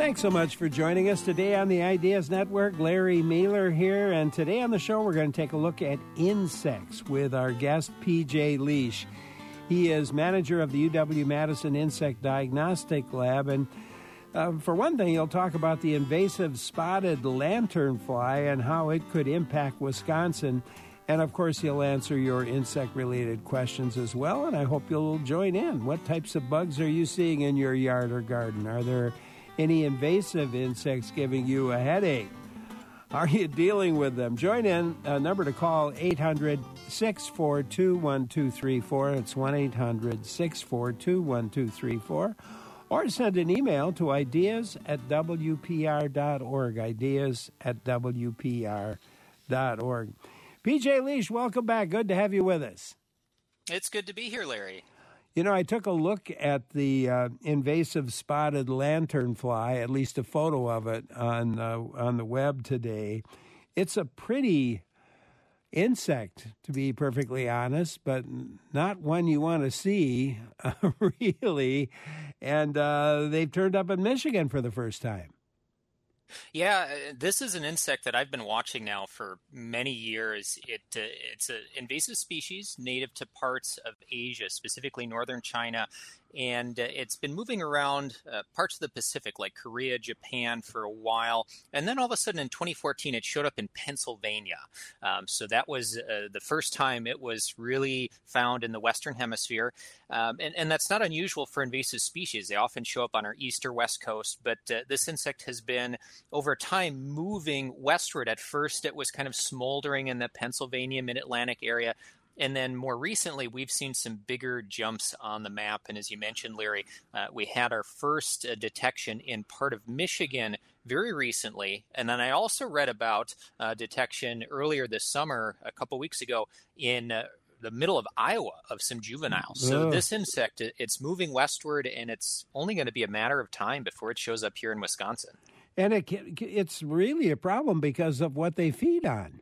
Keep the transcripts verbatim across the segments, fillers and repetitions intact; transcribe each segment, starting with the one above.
Thanks so much for joining us today on the Ideas Network. Larry Mehler here, and today on the show we're going to take a look at insects with our guest P J Liesch. He is manager of the U W-Madison Insect Diagnostic Lab, and uh, for one thing, he'll talk about the invasive spotted lanternfly and how it could impact Wisconsin. And, of course, he'll answer your insect-related questions as well, and I hope you'll join in. What types of bugs are you seeing in your yard or garden? Are there any invasive insects giving you a headache? Are you dealing with them? Join in. A number to call, eight hundred, six four two, one two three four. It's one eight hundred, six four two, one two three four. Or send an email to ideas at w p r dot org, ideas at w p r dot org. P J Liesch, welcome back. Good to have you with us. It's good to be here, Larry. You know, I took a look at the uh, invasive spotted lanternfly, at least a photo of it on uh, on the web today. It's a pretty insect, to be perfectly honest, but not one you want to see, uh, really. And uh, they've turned up in Michigan for the first time. Yeah, this is an insect that I've been watching now for many years. It uh, it's an invasive species native to parts of Asia, specifically northern China, and uh, it's been moving around uh, parts of the Pacific like Korea, Japan for a while, and then all of a sudden in twenty fourteen it showed up in Pennsylvania. Um, so that was uh, the first time it was really found in the Western Hemisphere, um, and, and that's not unusual for invasive species. They often show up on our east or west coast, but uh, this insect has been over time moving westward. At first it was kind of smoldering in the Pennsylvania mid-Atlantic area, and then more recently we've seen some bigger jumps on the map. And as you mentioned, Larry, uh, we had our first uh, detection in part of Michigan very recently, and then I also read about uh, detection earlier this summer, a couple weeks ago, in uh, the middle of Iowa of some juveniles. So Ugh. this insect, it's moving westward, and it's only going to be a matter of time before it shows up here in Wisconsin. And it, it's really a problem because of what they feed on.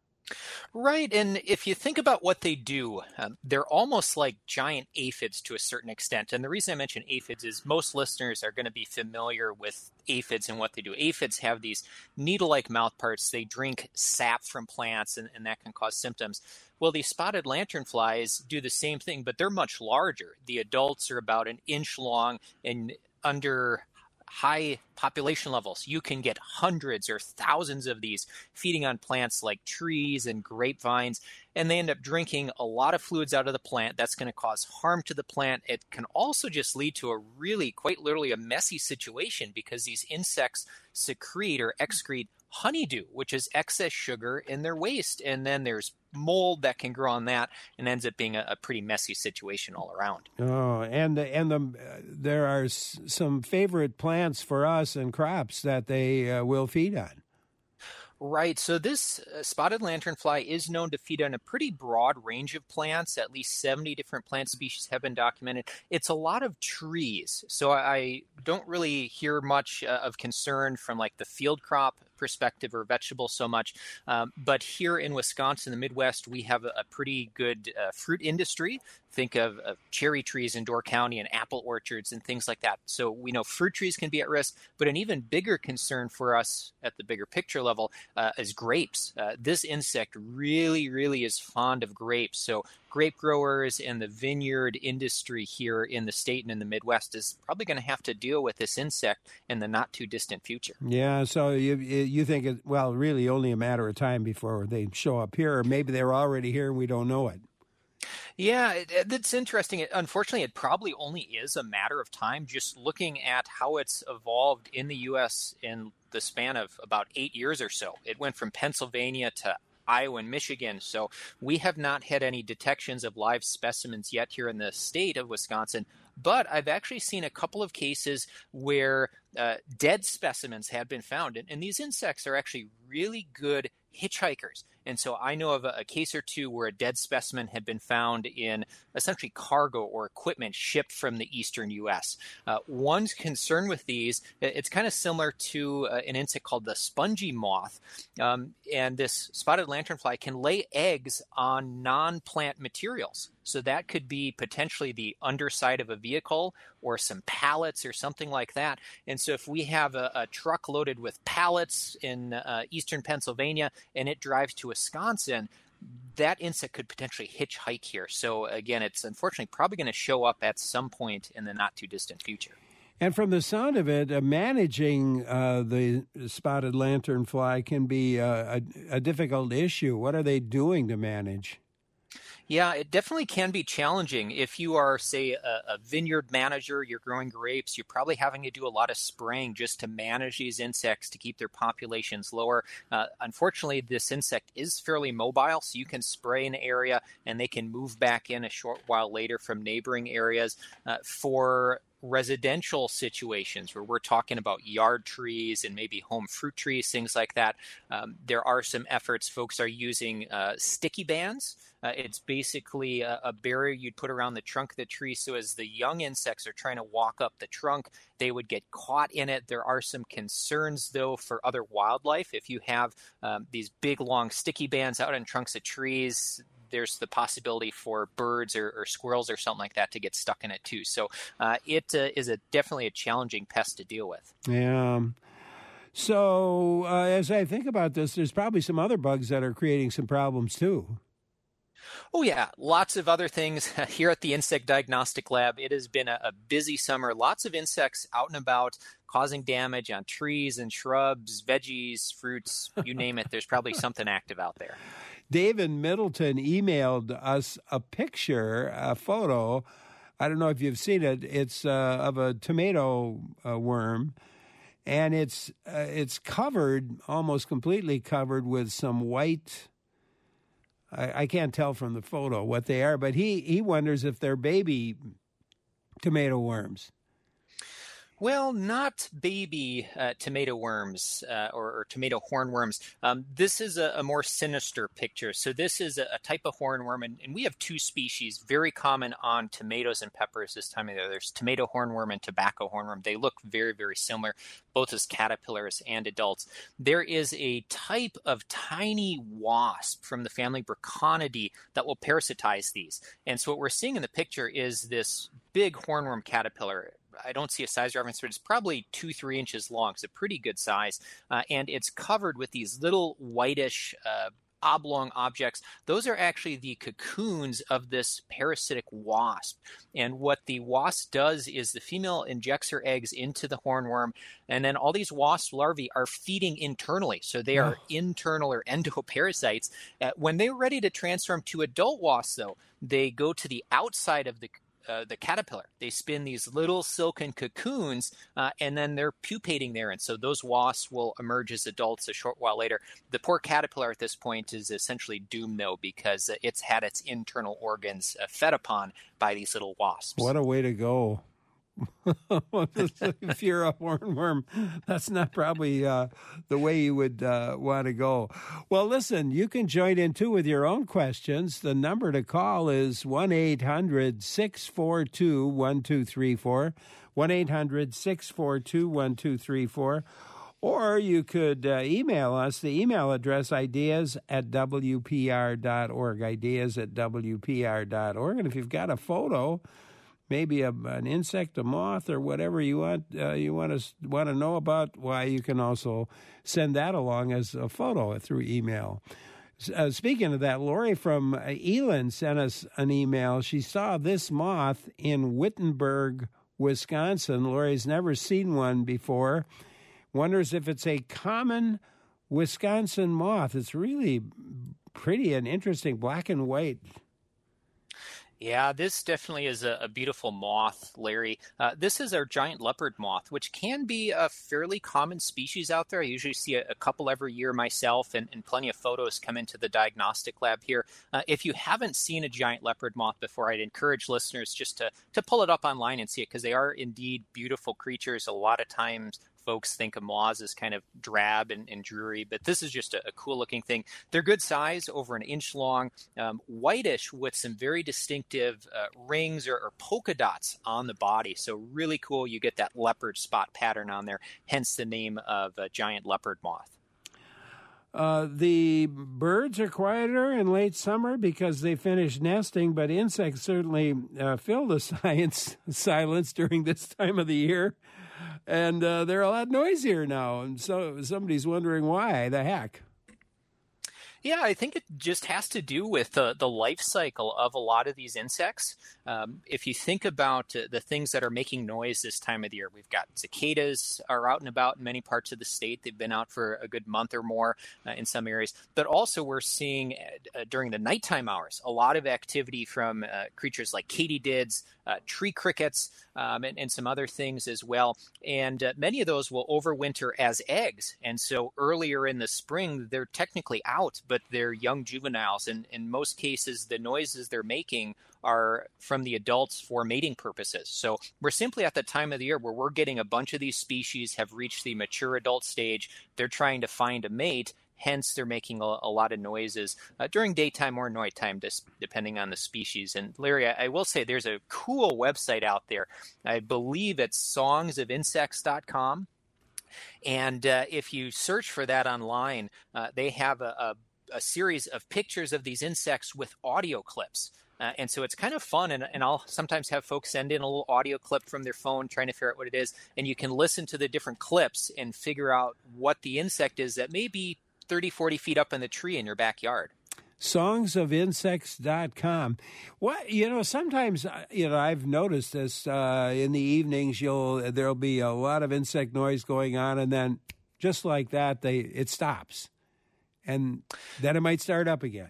Right, and if you think about what they do, um, they're almost like giant aphids to a certain extent. And the reason I mention aphids is most listeners are going to be familiar with aphids and what they do. Aphids have these needle-like mouthparts. They drink sap from plants, and, and that can cause symptoms. Well, these spotted lanternflies do the same thing, but they're much larger. The adults are about an inch long, and under high population levels, you can get hundreds or thousands of these feeding on plants like trees and grapevines, and they end up drinking a lot of fluids out of the plant. That's going to cause harm to the plant. It can also just lead to a really, quite literally, a messy situation because these insects secrete or excrete honeydew, which is excess sugar in their waste, and then there's mold that can grow on that, and ends up being a, a pretty messy situation all around. Oh, and and the uh, there are s- some favorite plants for us and crops that they uh, will feed on. Right. So this uh, spotted lanternfly is known to feed on a pretty broad range of plants. At least seventy different plant species have been documented. It's a lot of trees. So I don't really hear much uh, of concern from like the field crop perspective or vegetable so much. Um, but here in Wisconsin, the Midwest, we have a, a pretty good uh, fruit industry. Think of, of cherry trees in Door County and apple orchards and things like that. So we know fruit trees can be at risk, but an even bigger concern for us at the bigger picture level uh, is grapes. Uh, this insect really, really is fond of grapes. So grape growers and the vineyard industry here in the state and in the Midwest is probably going to have to deal with this insect in the not too distant future. Yeah, so you you think, it, well, really only a matter of time before they show up here, or maybe they're already here and we don't know it. Yeah, it, it's interesting. It, unfortunately, it probably only is a matter of time, just looking at how it's evolved in the U S in the span of about eight years or so. It went from Pennsylvania to Iowa and Michigan. So we have not had any detections of live specimens yet here in the state of Wisconsin. But I've actually seen a couple of cases where uh, dead specimens have been found. And, and these insects are actually really good hitchhikers. And so I know of a, a case or two where a dead specimen had been found in essentially cargo or equipment shipped from the eastern U S. Uh, one's concern with these, it's kind of similar to uh, an insect called the spongy moth. Um, and this spotted lanternfly can lay eggs on non-plant materials. So that could be potentially the underside of a vehicle or some pallets or something like that. And so if we have a, a truck loaded with pallets in uh, eastern Pennsylvania and it drives to Wisconsin, that insect could potentially hitchhike here. So again, it's unfortunately probably going to show up at some point in the not too distant future. And from the sound of it, uh, managing uh, the spotted lanternfly can be uh, a, a difficult issue. What are they doing to manage? Yeah, it definitely can be challenging. If you are, say, a, a vineyard manager, you're growing grapes, you're probably having to do a lot of spraying just to manage these insects to keep their populations lower. Uh, unfortunately, this insect is fairly mobile, so you can spray an area and they can move back in a short while later from neighboring areas. Uh, for residential situations where we're talking about yard trees and maybe home fruit trees, things like that, um, there are some efforts. Folks are using uh, sticky bands. Uh, it's basically a, a barrier you'd put around the trunk of the tree. So as the young insects are trying to walk up the trunk, they would get caught in it. There are some concerns, though, for other wildlife. If you have um, these big, long sticky bands out on trunks of trees, there's the possibility for birds or, or squirrels or something like that to get stuck in it too. So uh, it uh, is a, definitely a challenging pest to deal with. Yeah. So uh, as I think about this, there's probably some other bugs that are creating some problems too. Oh, yeah. Lots of other things here at the Insect Diagnostic Lab. It has been a, a busy summer. Lots of insects out and about causing damage on trees and shrubs, veggies, fruits, you name it. There's probably something active out there. David Middleton emailed us a picture, a photo. I don't know if you've seen it. It's uh, of a tomato uh, worm, and it's uh, it's covered, almost completely covered with some white. I, I can't tell from the photo what they are, but he, he wonders if they're baby tomato worms. Well, not baby uh, tomato worms uh, or, or tomato hornworms. Um, this is a, a more sinister picture. So this is a, a type of hornworm, and, and we have two species very common on tomatoes and peppers this time of year. There's tomato hornworm and tobacco hornworm. They look very, very similar, both as caterpillars and adults. There is a type of tiny wasp from the family Braconidae that will parasitize these. And so what we're seeing in the picture is this big hornworm caterpillar. I don't see a size reference, but it's probably two, three inches long. It's a pretty good size. Uh, and it's covered with these little whitish uh, oblong objects. Those are actually the cocoons of this parasitic wasp. And what the wasp does is the female injects her eggs into the hornworm, and then all these wasp larvae are feeding internally. So they are oh. internal or endoparasites. Uh, when they're ready to transform to adult wasps, though, they go to the outside of the Uh, the caterpillar. They spin these little silken cocoons, uh, and then they're pupating there. And so those wasps will emerge as adults a short while later. The poor caterpillar at this point is essentially doomed, though, because uh, it's had its internal organs uh, fed upon by these little wasps. What a way to go. If you're a hornworm, that's not probably uh, the way you would uh, want to go. Well, listen, you can join in, too, with your own questions. The number to call is one eight hundred six four two one two three four, one eight hundred six four two one two three four. Or you could uh, email us. The email address, ideas at w p r dot org, ideas at w p r dot org. And if you've got a photo, maybe a, an insect, a moth, or whatever you want uh, you want to want to know about, why, you can also send that along as a photo through email. Uh, speaking of that, Lori from Elon sent us an email. She saw this moth in Wittenberg, Wisconsin. Lori's never seen one before. Wonders if it's a common Wisconsin moth. It's really pretty and interesting, black and white. Yeah, this definitely is a, a beautiful moth, Larry. Uh, this is our giant leopard moth, which can be a fairly common species out there. I usually see a, a couple every year myself, and, and plenty of photos come into the diagnostic lab here. Uh, if you haven't seen a giant leopard moth before, I'd encourage listeners just to, to pull it up online and see it, because they are indeed beautiful creatures, a lot of times folks think of moths as kind of drab and, and dreary, but this is just a, a cool looking thing. They're good size, over an inch long, um, whitish with some very distinctive uh, rings or, or polka dots on the body. So really cool. You get that leopard spot pattern on there, hence the name of a giant leopard moth. Uh, the birds are quieter in late summer because they finish nesting, but insects certainly uh, fill the science silence during this time of the year. And uh, they're a lot noisier now. And so somebody's wondering why the heck. Yeah, I think it just has to do with the, the life cycle of a lot of these insects. Um, if you think about uh, the things that are making noise this time of the year, we've got cicadas are out and about in many parts of the state. They've been out for a good month or more uh, in some areas. But also we're seeing uh, during the nighttime hours a lot of activity from uh, creatures like katydids, uh, tree crickets, um, and, and some other things as well. And uh, many of those will overwinter as eggs. And so earlier in the spring, they're technically out, but they're young juveniles. And in most cases, the noises they're making are from the adults for mating purposes. So we're simply at the time of the year where we're getting a bunch of these species have reached the mature adult stage. They're trying to find a mate. Hence, they're making a, a lot of noises uh, during daytime or nighttime, just depending on the species. And Larry, I, I will say there's a cool website out there. I believe it's songs of insects dot com. And uh, if you search for that online, uh, they have a, a, a series of pictures of these insects with audio clips. Uh, and so it's kind of fun, and, and I'll sometimes have folks send in a little audio clip from their phone trying to figure out what it is, and you can listen to the different clips and figure out what the insect is that may be thirty, forty feet up in the tree in your backyard. songs of insects dot com. What, you know, sometimes, you know, I've noticed this uh, in the evenings, you'll there'll be a lot of insect noise going on, and then just like that, they it stops. And then it might start up again.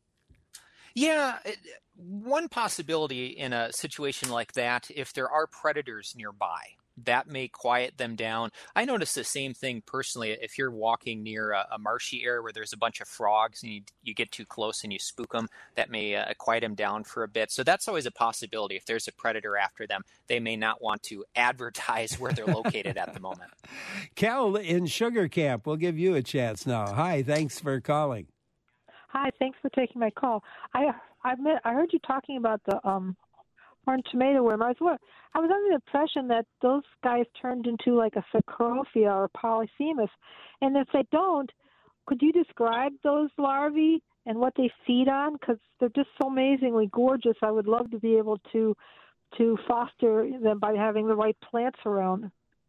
Yeah, it, one possibility in a situation like that, if there are predators nearby, that may quiet them down. I notice the same thing personally. If you're walking near a, a marshy area where there's a bunch of frogs and you, you get too close and you spook them, that may uh, quiet them down for a bit. So that's always a possibility. If there's a predator after them, they may not want to advertise where they're located at the moment. Cal in Sugar Camp, we'll give you a chance now. Hi, thanks for calling. Hi, thanks for taking my call. I I, met, I heard you talking about the um, horned tomato worm. I was I was under the impression that those guys turned into like a Cecropia or Polyphemus, and if they don't, could you describe those larvae and what they feed on? Because they're just so amazingly gorgeous. I would love to be able to to foster them by having the right plants around.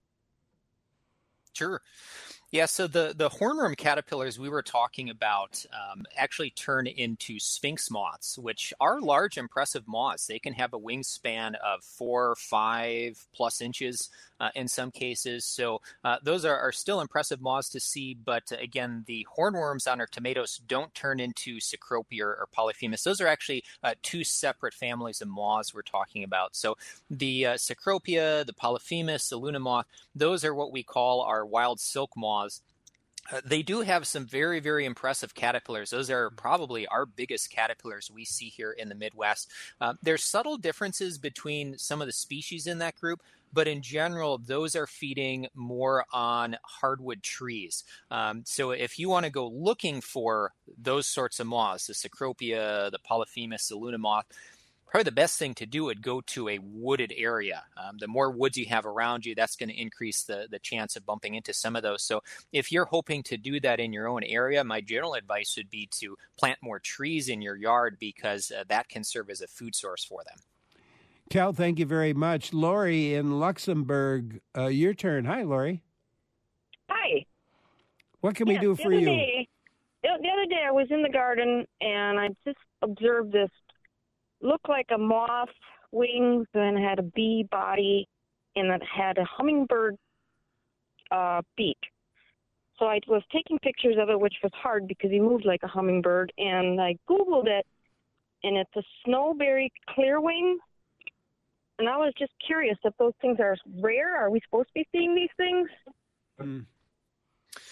Sure. Yeah, so the, the hornworm caterpillars we were talking about um, actually turn into sphinx moths, which are large, impressive moths. They can have a wingspan of four, five plus inches uh, in some cases. So uh, those are, are still impressive moths to see. But uh, again, the hornworms on our tomatoes don't turn into Cecropia or, or Polyphemus. Those are actually uh, two separate families of moths we're talking about. So the uh, Cecropia, the Polyphemus, the Luna moth, those are what we call our wild silk moths. Uh, they do have some very, very impressive caterpillars. Those are probably our biggest caterpillars we see here in the Midwest. Uh, there's subtle differences between some of the species in that group, but in general, those are feeding more on hardwood trees. Um, so if you want to go looking for those sorts of moths, the Cecropia, the Polyphemus, the Luna moth, probably the best thing to do would go to a wooded area. Um, the more woods you have around you, that's going to increase the, the chance of bumping into some of those. So if you're hoping to do that in your own area, my general advice would be to plant more trees in your yard because uh, that can serve as a food source for them. Cal, thank you very much. Lori in Luxembourg, uh, your turn. Hi, Lori. Hi. What can we yeah, do for you? Day, the other day I was in the garden and I just observed this. Looked like a moth wings and had a bee body and it had a hummingbird uh, beak. So I was taking pictures of it, which was hard because he moved like a hummingbird, and I Googled it, and it's a snowberry clearwing. And I was just curious if those things are rare. Are we supposed to be seeing these things? Mm.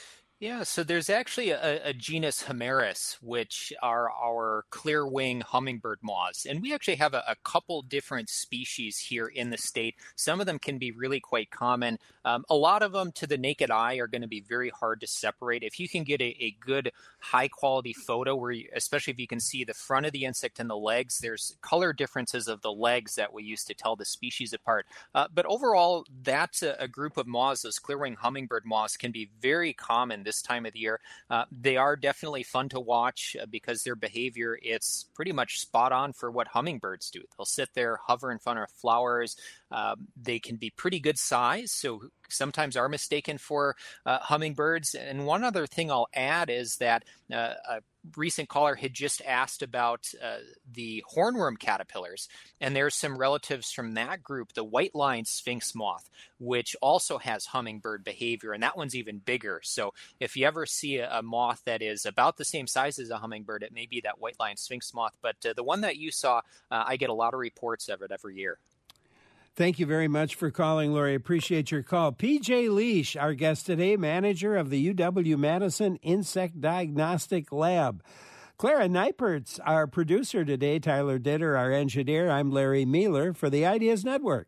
Yeah, so there's actually a, a genus Homeris, which are our clear wing hummingbird moths. And we actually have a, a couple different species here in the state. Some of them can be really quite common. Um, a lot of them to the naked eye are going to be very hard to separate. If you can get a, a good high quality photo, where you, especially if you can see the front of the insect and the legs, there's color differences of the legs that we use to tell the species apart. Uh, but overall, that's a, a group of moths, those clear wing hummingbird moths, can be very common this time of the year. Uh, they are definitely fun to watch uh, because their behavior, it's pretty much spot on for what hummingbirds do. They'll sit there, hover in front of flowers. Um, they can be pretty good size, so sometimes are mistaken for uh, hummingbirds. And one other thing I'll add is that uh, a recent caller had just asked about uh, the hornworm caterpillars, and there's some relatives from that group, the white-lined sphinx moth, which also has hummingbird behavior, and that one's even bigger. So if you ever see a, a moth that is about the same size as a hummingbird, it may be that white-lined sphinx moth. But uh, the one that you saw, uh, I get a lot of reports of it every year. Thank you very much for calling, Lori. Appreciate your call. P J Leash, our guest today, manager of the U W-Madison Insect Diagnostic Lab. Clara Neipert's our producer today, Tyler Ditter, our engineer. I'm Larry Mealer for the Ideas Network.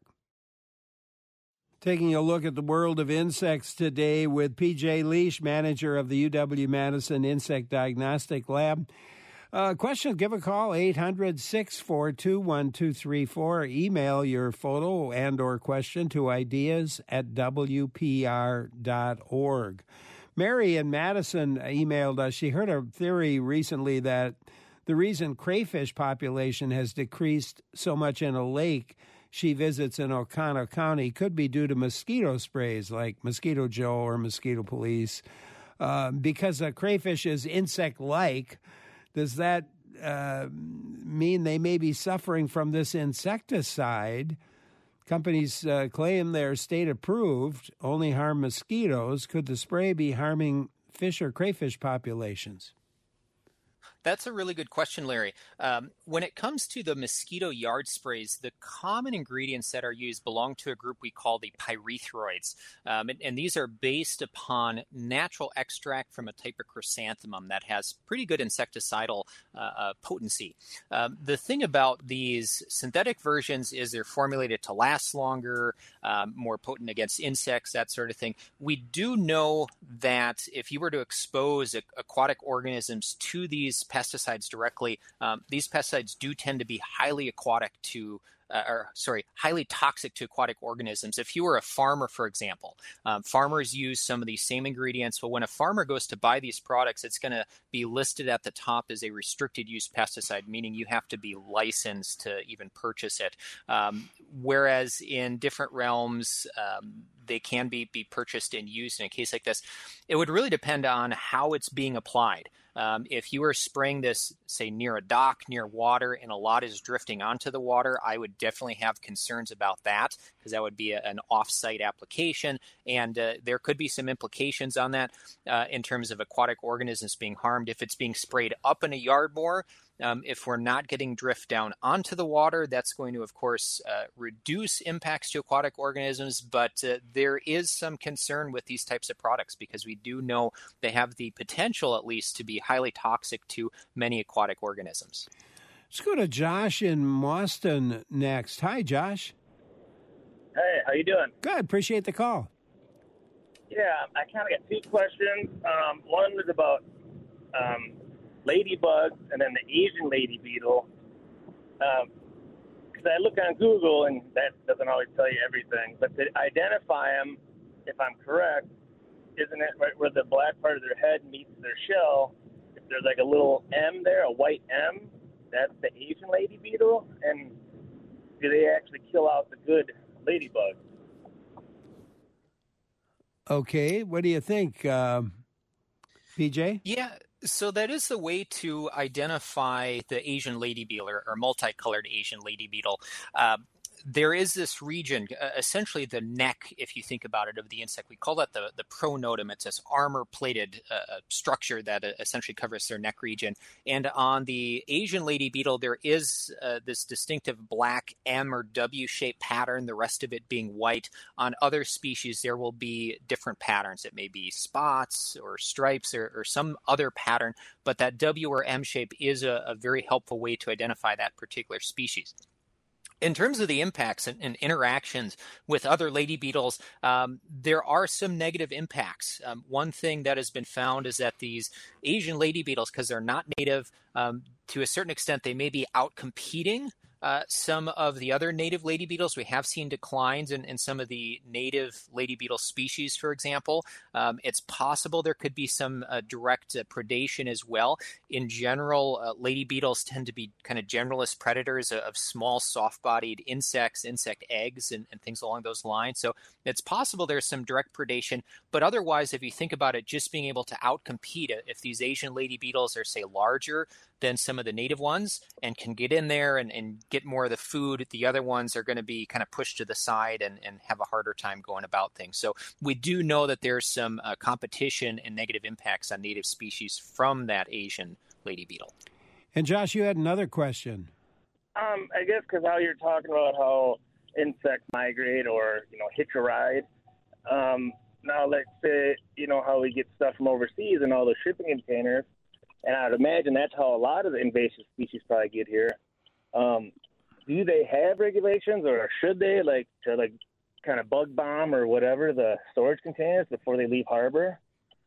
Taking a look at the world of insects today with P J Leash, manager of the U W-Madison Insect Diagnostic Lab. Uh, questions, give a call, eight hundred, six four two, one two three four. Email your photo and or question to ideas at w p r dot org. Mary in Madison emailed us. She heard a theory recently that the reason crayfish population has decreased so much in a lake she visits in Oconto County could be due to mosquito sprays like Mosquito Joe or Mosquito Police. Uh, because a crayfish is insect-like, does that uh, mean they may be suffering from this insecticide? Companies uh, claim they're state-approved, only harm mosquitoes. Could the spray be harming fish or crayfish populations? That's a really good question, Larry. Um, when it comes to the mosquito yard sprays, the common ingredients that are used belong to a group we call the pyrethroids. Um, and, and these are based upon natural extract from a type of chrysanthemum that has pretty good insecticidal uh, uh, potency. Um, the thing about these synthetic versions is they're formulated to last longer, um, more potent against insects, that sort of thing. We do know that if you were to expose a, aquatic organisms to these pesticides directly, um, these pesticides do tend to be highly aquatic to, uh, or sorry, highly toxic to aquatic organisms. If you were a farmer, for example, um, farmers use some of these same ingredients. But when a farmer goes to buy these products, it's going to be listed at the top as a restricted use pesticide, meaning you have to be licensed to even purchase it. Um, whereas in different realms, um, they can be, be purchased and used in a case like this. It would really depend on how it's being applied. Um, if you were spraying this, say, near a dock, near water, and a lot is drifting onto the water, I would definitely have concerns about that, because that would be a, an off-site application, and uh, there could be some implications on that uh, in terms of aquatic organisms being harmed. If it's being sprayed up in a yard more, Um, if we're not getting drift down onto the water, that's going to, of course, uh, reduce impacts to aquatic organisms. But uh, there is some concern with these types of products because we do know they have the potential, at least, to be highly toxic to many aquatic organisms. Let's go to Josh in Boston next. Hi, Josh. Hey, how you doing? Good. Appreciate the call. Yeah, I kind of got two questions. Um, one was about um, ladybugs and then the Asian lady beetle. Because um, I look on Google, and that doesn't always tell you everything. But to identify them, if I'm correct, isn't it right where the black part of their head meets their shell? If there's like a little M there, a white M, that's the Asian lady beetle? And do they actually kill out the good ladybugs? Okay, what do you think, um, P J? Yeah, so that is the way to identify the Asian lady beetle or, or multicolored Asian lady beetle. Uh, there is this region, uh, essentially the neck, if you think about it, of the insect. We call that the, the pronotum. It's this armor-plated uh, structure that uh, essentially covers their neck region. And on the Asian lady beetle, there is uh, this distinctive black M or W-shaped pattern, the rest of it being white. On other species, there will be different patterns. It may be spots or stripes or, or some other pattern, but that W or M shape is a, a very helpful way to identify that particular species. In terms of the impacts and, and interactions with other lady beetles, um, there are some negative impacts. Um, one thing that has been found is that these Asian lady beetles, because they're not native, um, to a certain extent, they may be out-competing Uh, some of the other native lady beetles. We have seen declines in, in some of the native lady beetle species, for example. Um, it's possible there could be some uh, direct uh, predation as well. In general, uh, lady beetles tend to be kind of generalist predators of, of small, soft-bodied insects, insect eggs, and, and things along those lines. So it's possible there's some direct predation. But otherwise, if you think about it, just being able to outcompete it, if these Asian lady beetles are, say, larger than some of the native ones and can get in there and, and get more of the food, the other ones are going to be kind of pushed to the side and, and have a harder time going about things. So we do know that there's some uh, competition and negative impacts on native species from that Asian lady beetle. And Josh, you had another question. Um, I guess because how you're talking about how insects migrate or, you know, hitch a ride. Um, now, let's say, you know, how we get stuff from overseas and all the shipping containers. And I'd imagine that's how a lot of the invasive species probably get here. Um, do they have regulations, or should they, like, to like kind of bug bomb or whatever the storage containers before they leave harbor?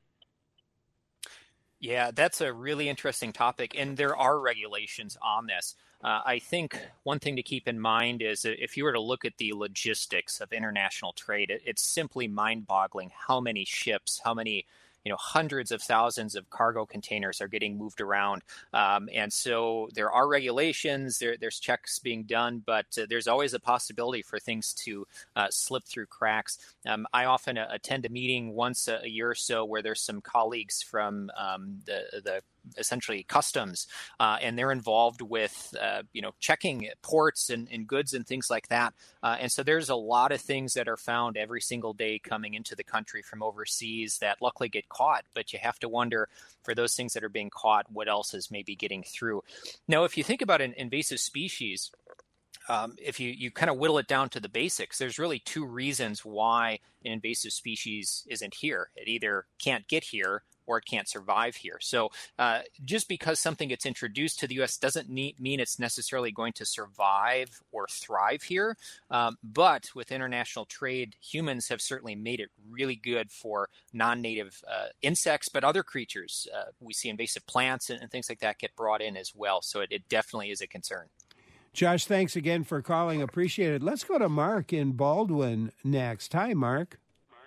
Yeah, that's a really interesting topic, and there are regulations on this. Uh, I think one thing to keep in mind is that if you were to look at the logistics of international trade, it, it's simply mind-boggling how many ships, how many you know, hundreds of thousands of cargo containers are getting moved around. Um, and so there are regulations, there, there's checks being done, but uh, there's always a possibility for things to uh, slip through cracks. Um, I often uh, attend a meeting once a, a year or so where there's some colleagues from um, the, the essentially customs, uh, and they're involved with, uh, you know, checking ports and, and goods and things like that. Uh, and so there's a lot of things that are found every single day coming into the country from overseas that luckily get caught, but you have to wonder for those things that are being caught, what else is maybe getting through. Now, if you think about an invasive species, Um, if you, you kind of whittle it down to the basics, there's really two reasons why an invasive species isn't here. It either can't get here or it can't survive here. So uh, just because something gets introduced to the U S doesn't need, mean it's necessarily going to survive or thrive here. Um, but with international trade, humans have certainly made it really good for non-native uh, insects, but other creatures. Uh, we see invasive plants and, and things like that get brought in as well. So it, it definitely is a concern. Josh, thanks again for calling. Appreciate it. Let's go to Mark in Baldwin next. Hi, Mark.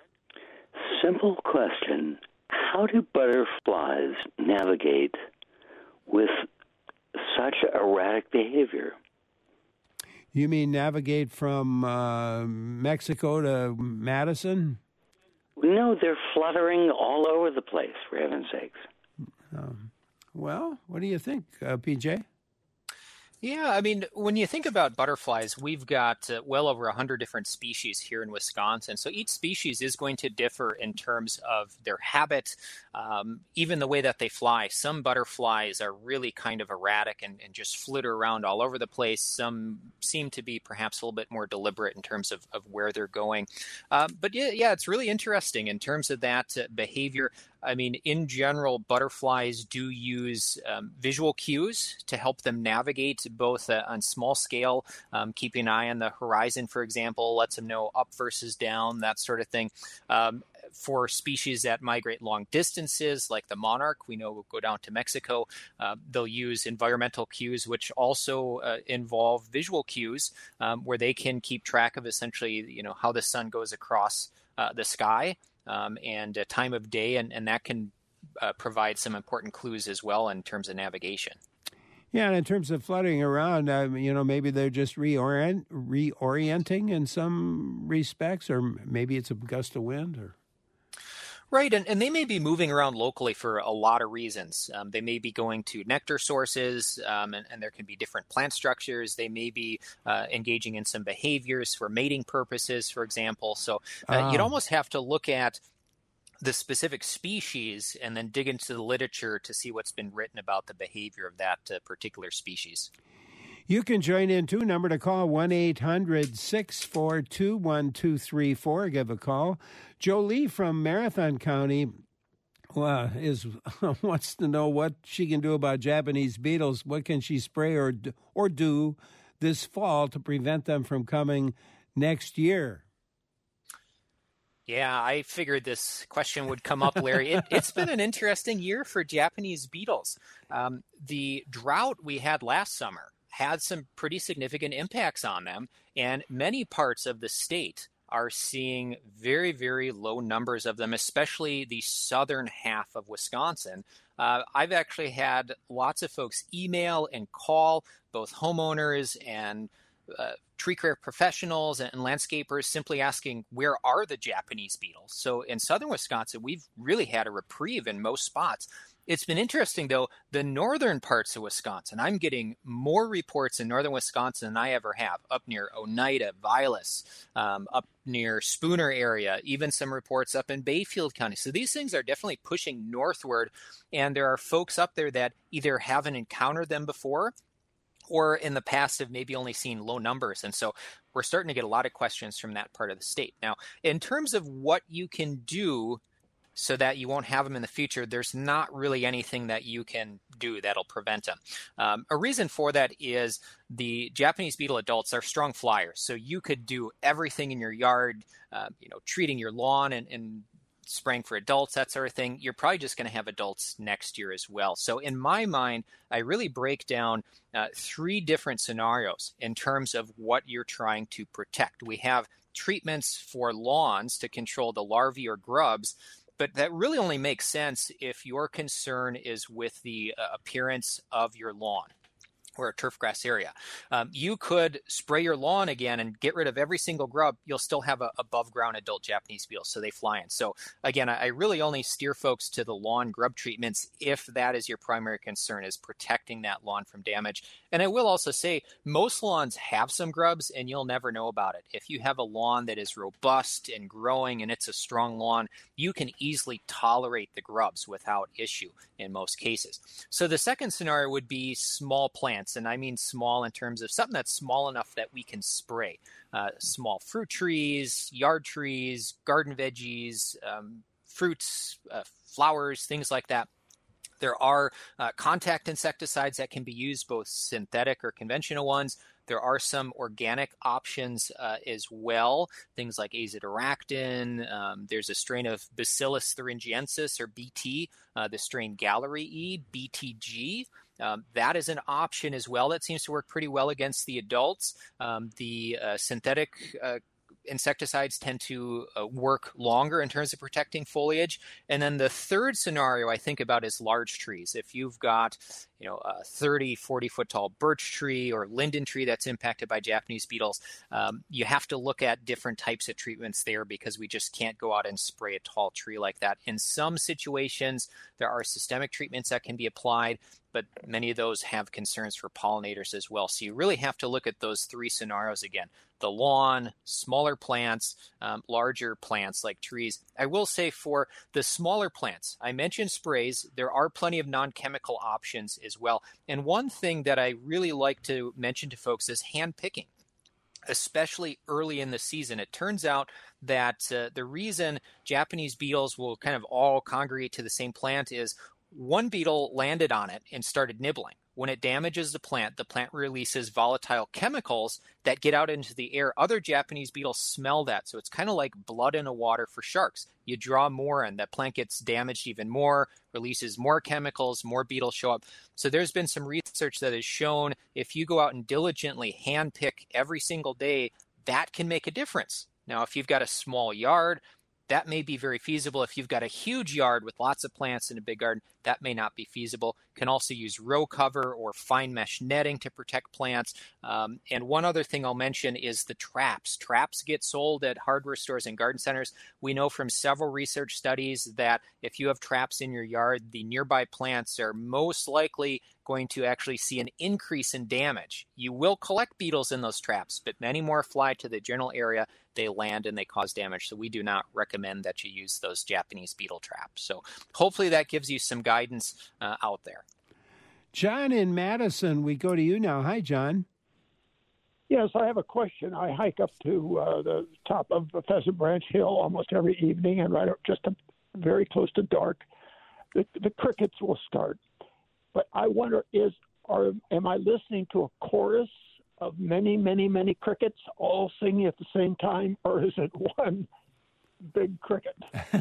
Simple question. How do butterflies navigate with such erratic behavior? You mean navigate from uh, Mexico to Madison? No, they're fluttering all over the place, for heaven's sakes. Um, well, what do you think, uh, P J? Yeah, I mean, when you think about butterflies, we've got uh, well over one hundred different species here in Wisconsin. So each species is going to differ in terms of their habit, um, even the way that they fly. Some butterflies are really kind of erratic and, and just flitter around all over the place. Some seem to be perhaps a little bit more deliberate in terms of, of where they're going. Um, but yeah, yeah, it's really interesting in terms of that uh, behavior. I mean, in general, butterflies do use um, visual cues to help them navigate both uh, on small scale, um, keeping an eye on the horizon, for example, lets them know up versus down, that sort of thing. Um, for species that migrate long distances, like the monarch, we know will go down to Mexico, uh, they'll use environmental cues, which also uh, involve visual cues, um, where they can keep track of essentially, you know, how the sun goes across uh, the sky. Um, and uh, time of day, and, and that can uh, provide some important clues as well in terms of navigation. Yeah, and in terms of fluttering around, um, you know, maybe they're just reorient, reorienting in some respects, or maybe it's a gust of wind, or... Right, and, and they may be moving around locally for a lot of reasons. Um, they may be going to nectar sources, um, and, and there can be different plant structures. They may be uh, engaging in some behaviors for mating purposes, for example. So uh, Oh. you'd almost have to look at the specific species and then dig into the literature to see what's been written about the behavior of that uh, particular species. You can join in, too. Number to call, one eight hundred six four two one two three four. Give a call. Jolie from Marathon County uh, is wants to know what she can do about Japanese beetles. What can she spray or, or do this fall to prevent them from coming next year? Yeah, I figured this question would come up, Larry. It, it's been an interesting year for Japanese beetles. Um, the drought we had last summer had some pretty significant impacts on them, and many parts of the state are seeing very, very low numbers of them, especially the southern half of Wisconsin. Uh, I've actually had lots of folks email and call, both homeowners and uh, tree care professionals and landscapers, simply asking, where are the Japanese beetles? So in southern Wisconsin, we've really had a reprieve in most spots. It's been interesting, though, the northern parts of Wisconsin. I'm getting more reports in northern Wisconsin than I ever have, up near Oneida, Vilas, um, up near Spooner area, even some reports up in Bayfield County. So these things are definitely pushing northward, and there are folks up there that either haven't encountered them before or in the past have maybe only seen low numbers. And so we're starting to get a lot of questions from that part of the state. Now, in terms of what you can do so that you won't have them in the future, there's not really anything that you can do that'll prevent them. Um, a reason for that is the Japanese beetle adults are strong flyers. So you could do everything in your yard, uh, you know, treating your lawn and, and spraying for adults, that sort of thing. You're probably just going to have adults next year as well. So in my mind, I really break down uh, three different scenarios in terms of what you're trying to protect. We have treatments for lawns to control the larvae or grubs, but that really only makes sense if your concern is with the uh, appearance of your lawn or a turf grass area. Um, you could spray your lawn again and get rid of every single grub. You'll still have a above ground adult Japanese beetle, so they fly in. So again, I, I really only steer folks to the lawn grub treatments if that is your primary concern, is protecting that lawn from damage. And I will also say most lawns have some grubs and you'll never know about it. If you have a lawn that is robust and growing and it's a strong lawn, you can easily tolerate the grubs without issue in most cases. So the second scenario would be small plants. And I mean small in terms of something that's small enough that we can spray. Uh, small fruit trees, yard trees, garden veggies, um, fruits, uh, flowers, things like that. There are uh, contact insecticides that can be used, both synthetic or conventional ones. There are some organic options uh, as well, things like azadirachtin. Um, there's a strain of Bacillus thuringiensis, or B T, uh, the strain Gallery E, B T G. Um, that is an option as well that seems to work pretty well against the adults. Um, the uh, synthetic uh, insecticides tend to uh, work longer in terms of protecting foliage. And then the third scenario I think about is large trees. If you've got, you know, a thirty, forty foot tall birch tree or linden tree that's impacted by Japanese beetles, um, you have to look at different types of treatments there, because we just can't go out and spray a tall tree like that. In some situations, there are systemic treatments that can be applied, but many of those have concerns for pollinators as well. So you really have to look at those three scenarios again: the lawn, smaller plants, um, larger plants like trees. I will say for the smaller plants, I mentioned sprays. There are plenty of non-chemical options as well. And one thing that I really like to mention to folks is hand picking, especially early in the season. It turns out that uh, the reason Japanese beetles will kind of all congregate to the same plant is one beetle landed on it and started nibbling. When it damages the plant, the plant releases volatile chemicals that get out into the air. Other Japanese beetles smell that, so it's kind of like blood in the water for sharks. You draw more and that plant gets damaged even more, releases more chemicals, more beetles show up. So there's been some research that has shown if you go out and diligently hand pick every single day, that can make a difference. Now, if you've got a small yard, that may be very feasible. If you've got a huge yard with lots of plants in a big garden, that may not be feasible. Can also use row cover or fine mesh netting to protect plants. Um, and one other thing I'll mention is the traps. Traps get sold at hardware stores and garden centers. We know from several research studies that if you have traps in your yard, the nearby plants are most likely going to actually see an increase in damage. You will collect beetles in those traps, but many more fly to the general area. They land and they cause damage. So we do not recommend that you use those Japanese beetle traps. So hopefully that gives you some guidance uh, out there. John in Madison, we go to you now. Hi, John. Yes, I have a question. I hike up to uh, the top of the Pheasant Branch Hill almost every evening, and right up just a, very close to dark, the, the crickets will start. But I wonder, is are am I listening to a chorus of many, many, many crickets all singing at the same time, or is it one big cricket?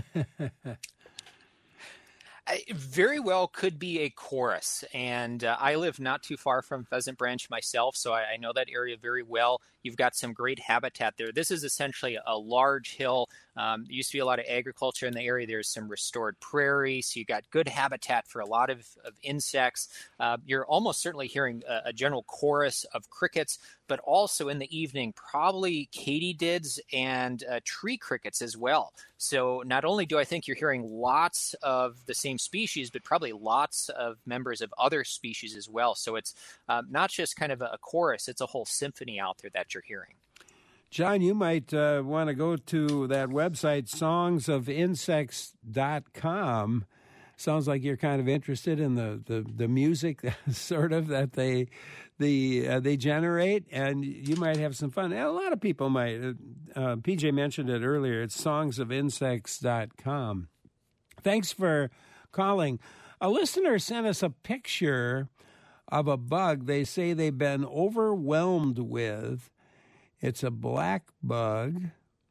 It very well could be a chorus, and uh, I live not too far from Pheasant Branch myself, so I, I know that area very well. You've got some great habitat there. This is essentially a large hill. Um, there used to be a lot of agriculture in the area. There's some restored prairie, so you got good habitat for a lot of, of insects. Uh, you're almost certainly hearing a, a general chorus of crickets, but also in the evening, probably katydids and uh, tree crickets as well. So not only do I think you're hearing lots of the same species, but probably lots of members of other species as well. So it's um, not just kind of a, a chorus, it's a whole symphony out there that you're hearing. John, you might uh, want to go to that website, songs of insects dot com. Sounds like you're kind of interested in the, the, the music, sort of, that they the uh, they generate, and you might have some fun. And a lot of people might. Uh, P J mentioned it earlier. It's songs of insects dot com. Thanks for calling. A listener sent us a picture of a bug they say they've been overwhelmed with. It's a black bug.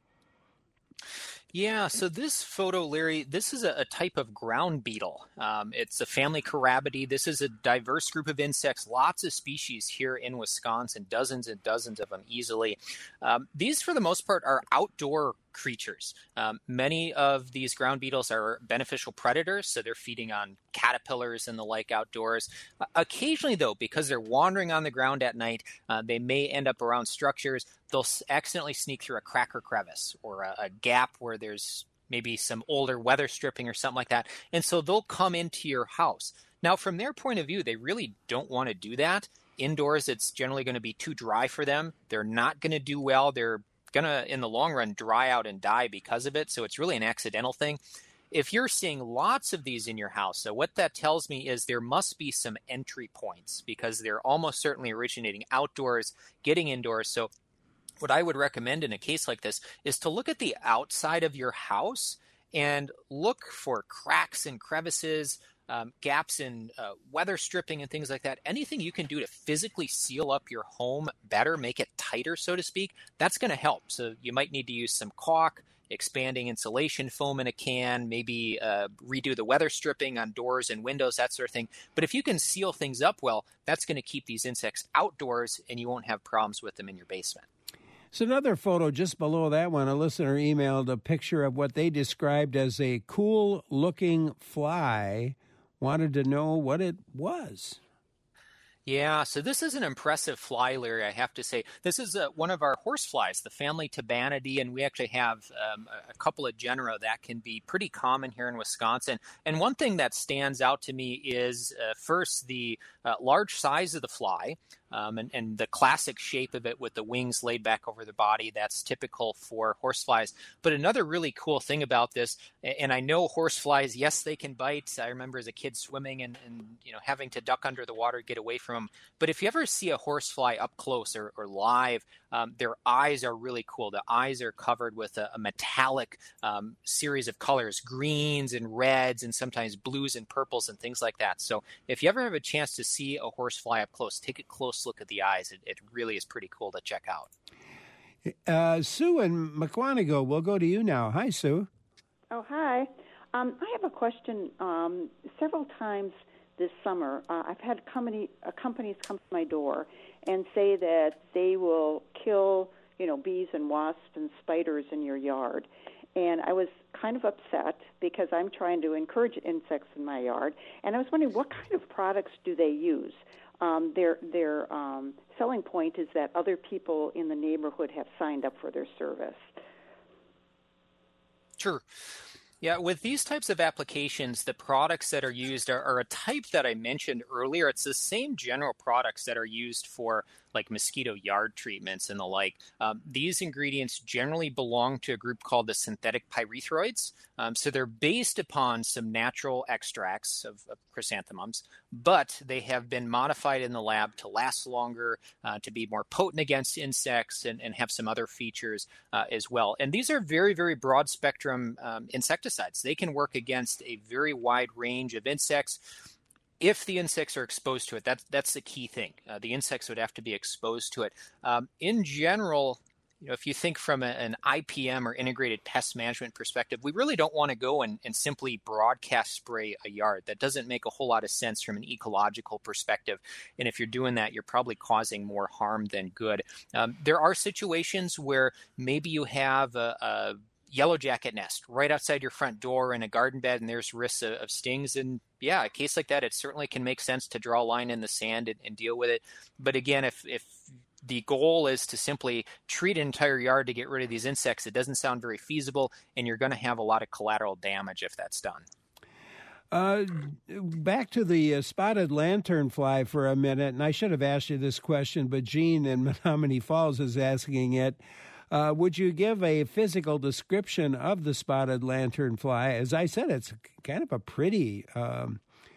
Yeah, so this photo, Larry, this is a, a type of ground beetle. Um, it's a family Carabidae. This is a diverse group of insects, lots of species here in Wisconsin, dozens and dozens of them easily. Um, these, for the most part, are outdoor creatures. Um, many of these ground beetles are beneficial predators, so they're feeding on caterpillars and the like outdoors. Uh, occasionally, though, because they're wandering on the ground at night, uh, they may end up around structures. They'll s- accidentally sneak through a crack or crevice or a, a gap where there's maybe some older weather stripping or something like that. And so they'll come into your house. Now, from their point of view, they really don't want to do that. Indoors, it's generally going to be too dry for them. They're not going to do well. They're going to, in the long run, dry out and die because of it. So it's really an accidental thing. If you're seeing lots of these in your house, so what that tells me is there must be some entry points because they're almost certainly originating outdoors, getting indoors. So what I would recommend in a case like this is to look at the outside of your house and look for cracks and crevices, um, gaps in uh, weather stripping and things like that. Anything you can do to physically seal up your home better, make it tighter, so to speak, that's going to help. So you might need to use some caulk, expanding insulation foam in a can, maybe uh, redo the weather stripping on doors and windows, that sort of thing. But if you can seal things up well, that's going to keep these insects outdoors and you won't have problems with them in your basement. So another photo just below that one, a listener emailed a picture of what they described as a cool-looking fly, wanted to know what it was. Yeah, so this is an impressive fly, Larry, I have to say. This is uh, one of our horseflies, the family Tabanidae, and we actually have um, a couple of genera that can be pretty common here in Wisconsin. And one thing that stands out to me is, uh, first, the uh, large size of the fly. Um, and, and the classic shape of it with the wings laid back over the body, that's typical for horseflies. But another really cool thing about this, and I know horseflies, yes, they can bite. I remember as a kid swimming and, and you know having to duck under the water, get away from them. But if you ever see a horsefly up close or, or live, um, their eyes are really cool. The eyes are covered with a, a metallic um, series of colors, greens and reds and sometimes blues and purples and things like that. So if you ever have a chance to see a horsefly up close, take a close look at the eyes. It, it really is pretty cool to check out. Uh, Sue in McWanago, we'll go to you now. Hi, Sue. Oh, hi. Um, I have a question. Um, several times this summer, uh, I've had company, uh, companies come to my door and say that they will kill, you know, bees and wasps and spiders in your yard. and I was kind of upset because I'm trying to encourage insects in my yard, and I was wondering what kind of products do they use? Um, their their um, selling point is that other people in the neighborhood have signed up for their service. Sure. Yeah, with these types of applications, the products that are used are, are a type that I mentioned earlier. It's the same general products that are used for like mosquito yard treatments and the like. Um, these ingredients generally belong to a group called the synthetic pyrethroids. Um, so they're based upon some natural extracts of, of chrysanthemums, but they have been modified in the lab to last longer, uh, to be more potent against insects, and, and have some other features uh, as well. And these are very, very broad spectrum um, insecticides. They can work against a very wide range of insects. If the insects are exposed to it, that's, that's the key thing. Uh, the insects would have to be exposed to it. Um, in general, you know, if you think from a, an I P M or integrated pest management perspective, we really don't want to go and, and simply broadcast spray a yard. That doesn't make a whole lot of sense from an ecological perspective. And if you're doing that, you're probably causing more harm than good. Um, there are situations where maybe you have a, a yellow jacket nest right outside your front door in a garden bed, and there's risks of, of stings. And yeah, a case like that, it certainly can make sense to draw a line in the sand and, and deal with it. But again, if, if the goal is to simply treat an entire yard to get rid of these insects, it doesn't sound very feasible, and you're going to have a lot of collateral damage if that's done. Uh, back to the uh, spotted lanternfly for a minute, and I should have asked you this question, but Gene in Menominee Falls is asking it. Uh, would you give a physical description of the spotted lanternfly? As I said, it's kind of a pretty um,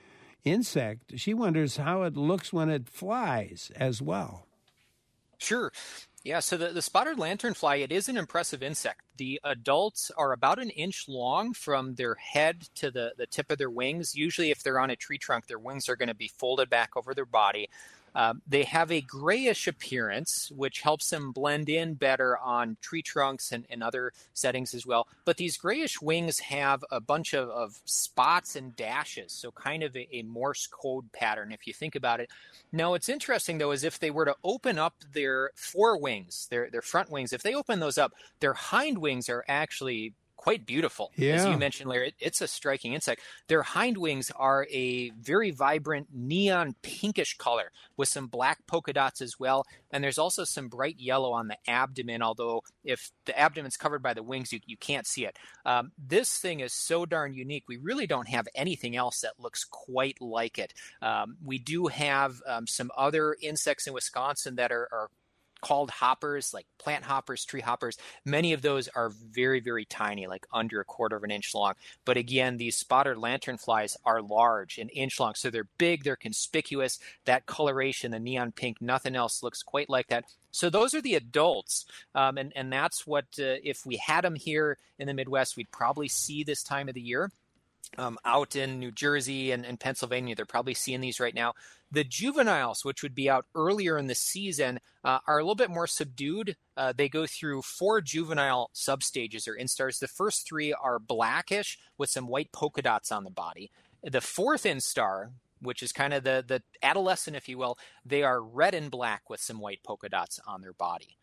insect. She wonders how it looks when it flies as well. Sure. Yeah, so the, the spotted lanternfly, it is an impressive insect. The adults are about an inch long from their head to the, the tip of their wings. Usually if they're on a tree trunk, their wings are going to be folded back over their body. Um, they have a grayish appearance, which helps them blend in better on tree trunks and, and other settings as well. But these grayish wings have a bunch of, of spots and dashes, so kind of a, a Morse code pattern, if you think about it. Now, what's interesting, though, is if they were to open up their fore wings, their, their front wings, if they open those up, their hind wings are actually quite beautiful. Yeah. As you mentioned, Larry, it, it's a striking insect. Their hind wings are a very vibrant neon pinkish color with some black polka dots as well. And there's also some bright yellow on the abdomen, although if the abdomen's covered by the wings, you, you can't see it. Um, this thing is so darn unique. We really don't have anything else that looks quite like it. Um, we do have um, some other insects in Wisconsin that are, are called hoppers, like plant hoppers, tree hoppers. Many of those are very, very tiny, like under a quarter of an inch long. But again, these spotted lanternflies are large, an inch long. So they're big, they're conspicuous. That coloration, the neon pink, nothing else looks quite like that. So those are the adults. Um, and, and that's what, uh, if we had them here in the Midwest, we'd probably see this time of the year. Um, out in New Jersey and, and Pennsylvania, they're probably seeing these right now. The juveniles, which would be out earlier in the season, uh, are a little bit more subdued. Uh, they go through four juvenile substages or instars. The first three are blackish with some white polka dots on the body. The fourth instar, which is kind of the, the adolescent, if you will, they are red and black with some white polka dots on their body.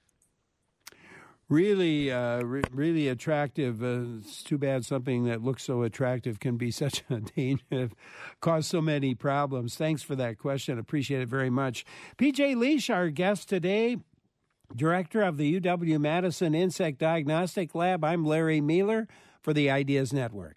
Really, uh, re- really attractive. Uh, it's too bad something that looks so attractive can be such a danger, cause so many problems. Thanks for that question. Appreciate it very much. P J Liesch, our guest today, director of the U W-Madison Insect Diagnostic Lab. I'm Larry Mueller for the Ideas Network.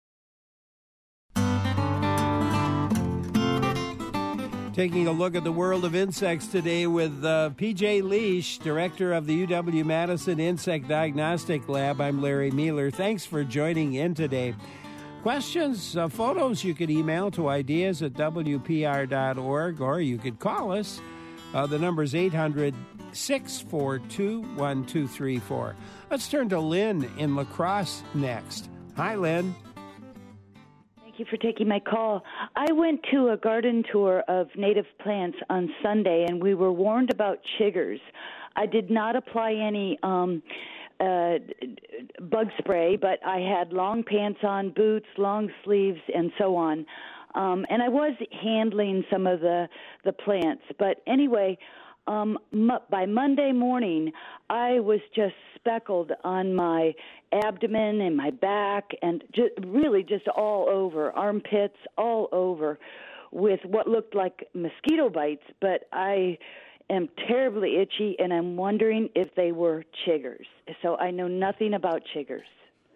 Taking a look at the world of insects today with uh, P J Liesch, director of the U W-Madison Insect Diagnostic Lab. I'm Larry Mueller. Thanks for joining in today. Questions, uh, photos, you could email to ideas at w p r dot org, or you could call us. Uh, the number is eight hundred, six four two, one two three four. Let's turn to Lynn in La Crosse next. Hi, Lynn. Thank you for taking my call. I went to a garden tour of native plants on Sunday, and we were warned about chiggers. I did not apply any um, uh, bug spray, but I had long pants on, boots, long sleeves, and so on. Um, and I was handling some of the, the plants. But anyway, um, m- by Monday morning, I was just speckled on my abdomen and my back and just, really just all over, armpits, all over, with what looked like mosquito bites. But I am terribly itchy, and I'm wondering if they were chiggers. So I know nothing about chiggers,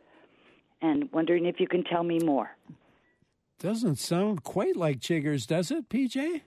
and wondering if you can tell me more. Doesn't sound quite like chiggers, does it, P J?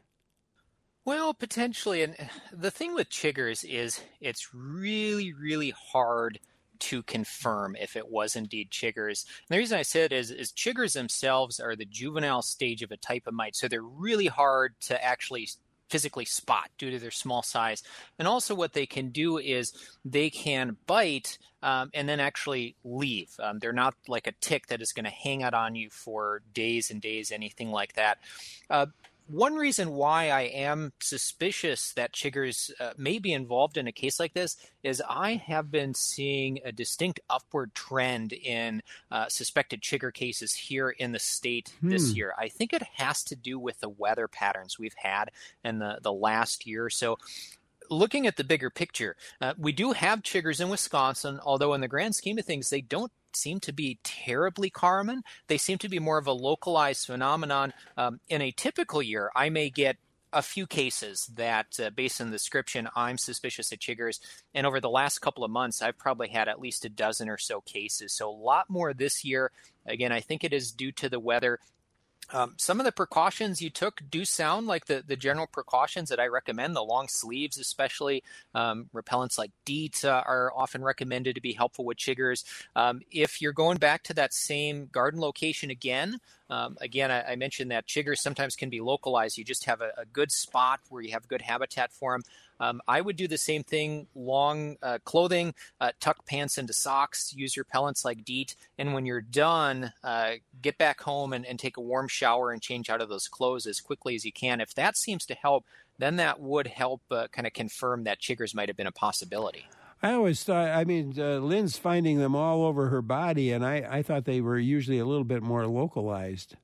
Well, potentially. And the thing with chiggers is it's really, really hard to confirm if it was indeed chiggers. And the reason I said is, is chiggers themselves are the juvenile stage of a type of mite, so they're really hard to actually physically spot due to their small size. And also what they can do is they can bite um, and then actually leave. Um, they're not like a tick that is going to hang out on you for days and days, anything like that. Uh, One reason why I am suspicious that chiggers uh, may be involved in a case like this is I have been seeing a distinct upward trend in uh, suspected chigger cases here in the state hmm. this year. I think it has to do with the weather patterns we've had in the, the last year or so. Looking at the bigger picture, uh, we do have chiggers in Wisconsin, although in the grand scheme of things, they don't seem to be terribly common. They seem to be more of a localized phenomenon. Um, in a typical year, I may get a few cases that, uh, based on the description, I'm suspicious of chiggers. And over the last couple of months, I've probably had at least a dozen or so cases. So a lot more this year. Again, I think it is due to the weather. Um, some of the precautions you took do sound like the, the general precautions that I recommend, the long sleeves especially. Um, repellents like DEET uh, are often recommended to be helpful with chiggers. Um, if you're going back to that same garden location again, um, again, I, I mentioned that chiggers sometimes can be localized. You just have a, a good spot where you have good habitat for them. Um, I would do the same thing, long uh, clothing, uh, tuck pants into socks, use repellents like DEET, and when you're done, uh, get back home and, and take a warm shower and change out of those clothes as quickly as you can. If that seems to help, then that would help uh, kind of confirm that chiggers might have been a possibility. I always thought, I mean, uh, Lynn's finding them all over her body, and I, I thought they were usually a little bit more localized.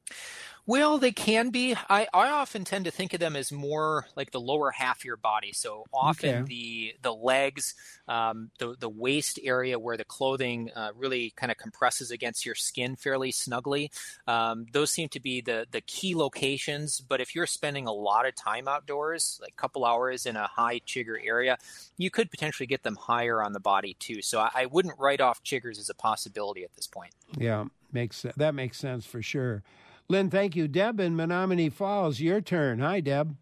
Well, they can be. I, I often tend to think of them as more like the lower half of your body. So often okay. the the legs, um, the the waist area where the clothing uh, really kind of compresses against your skin fairly snugly. Um, those seem to be the the key locations. But if you're spending a lot of time outdoors, like a couple hours in a high chigger area, you could potentially get them higher on the body too. So I, I wouldn't write off chiggers as a possibility at this point. Yeah, makes that makes sense for sure. Lynn, thank you. Deb in Menominee Falls, your turn. Hi, Deb.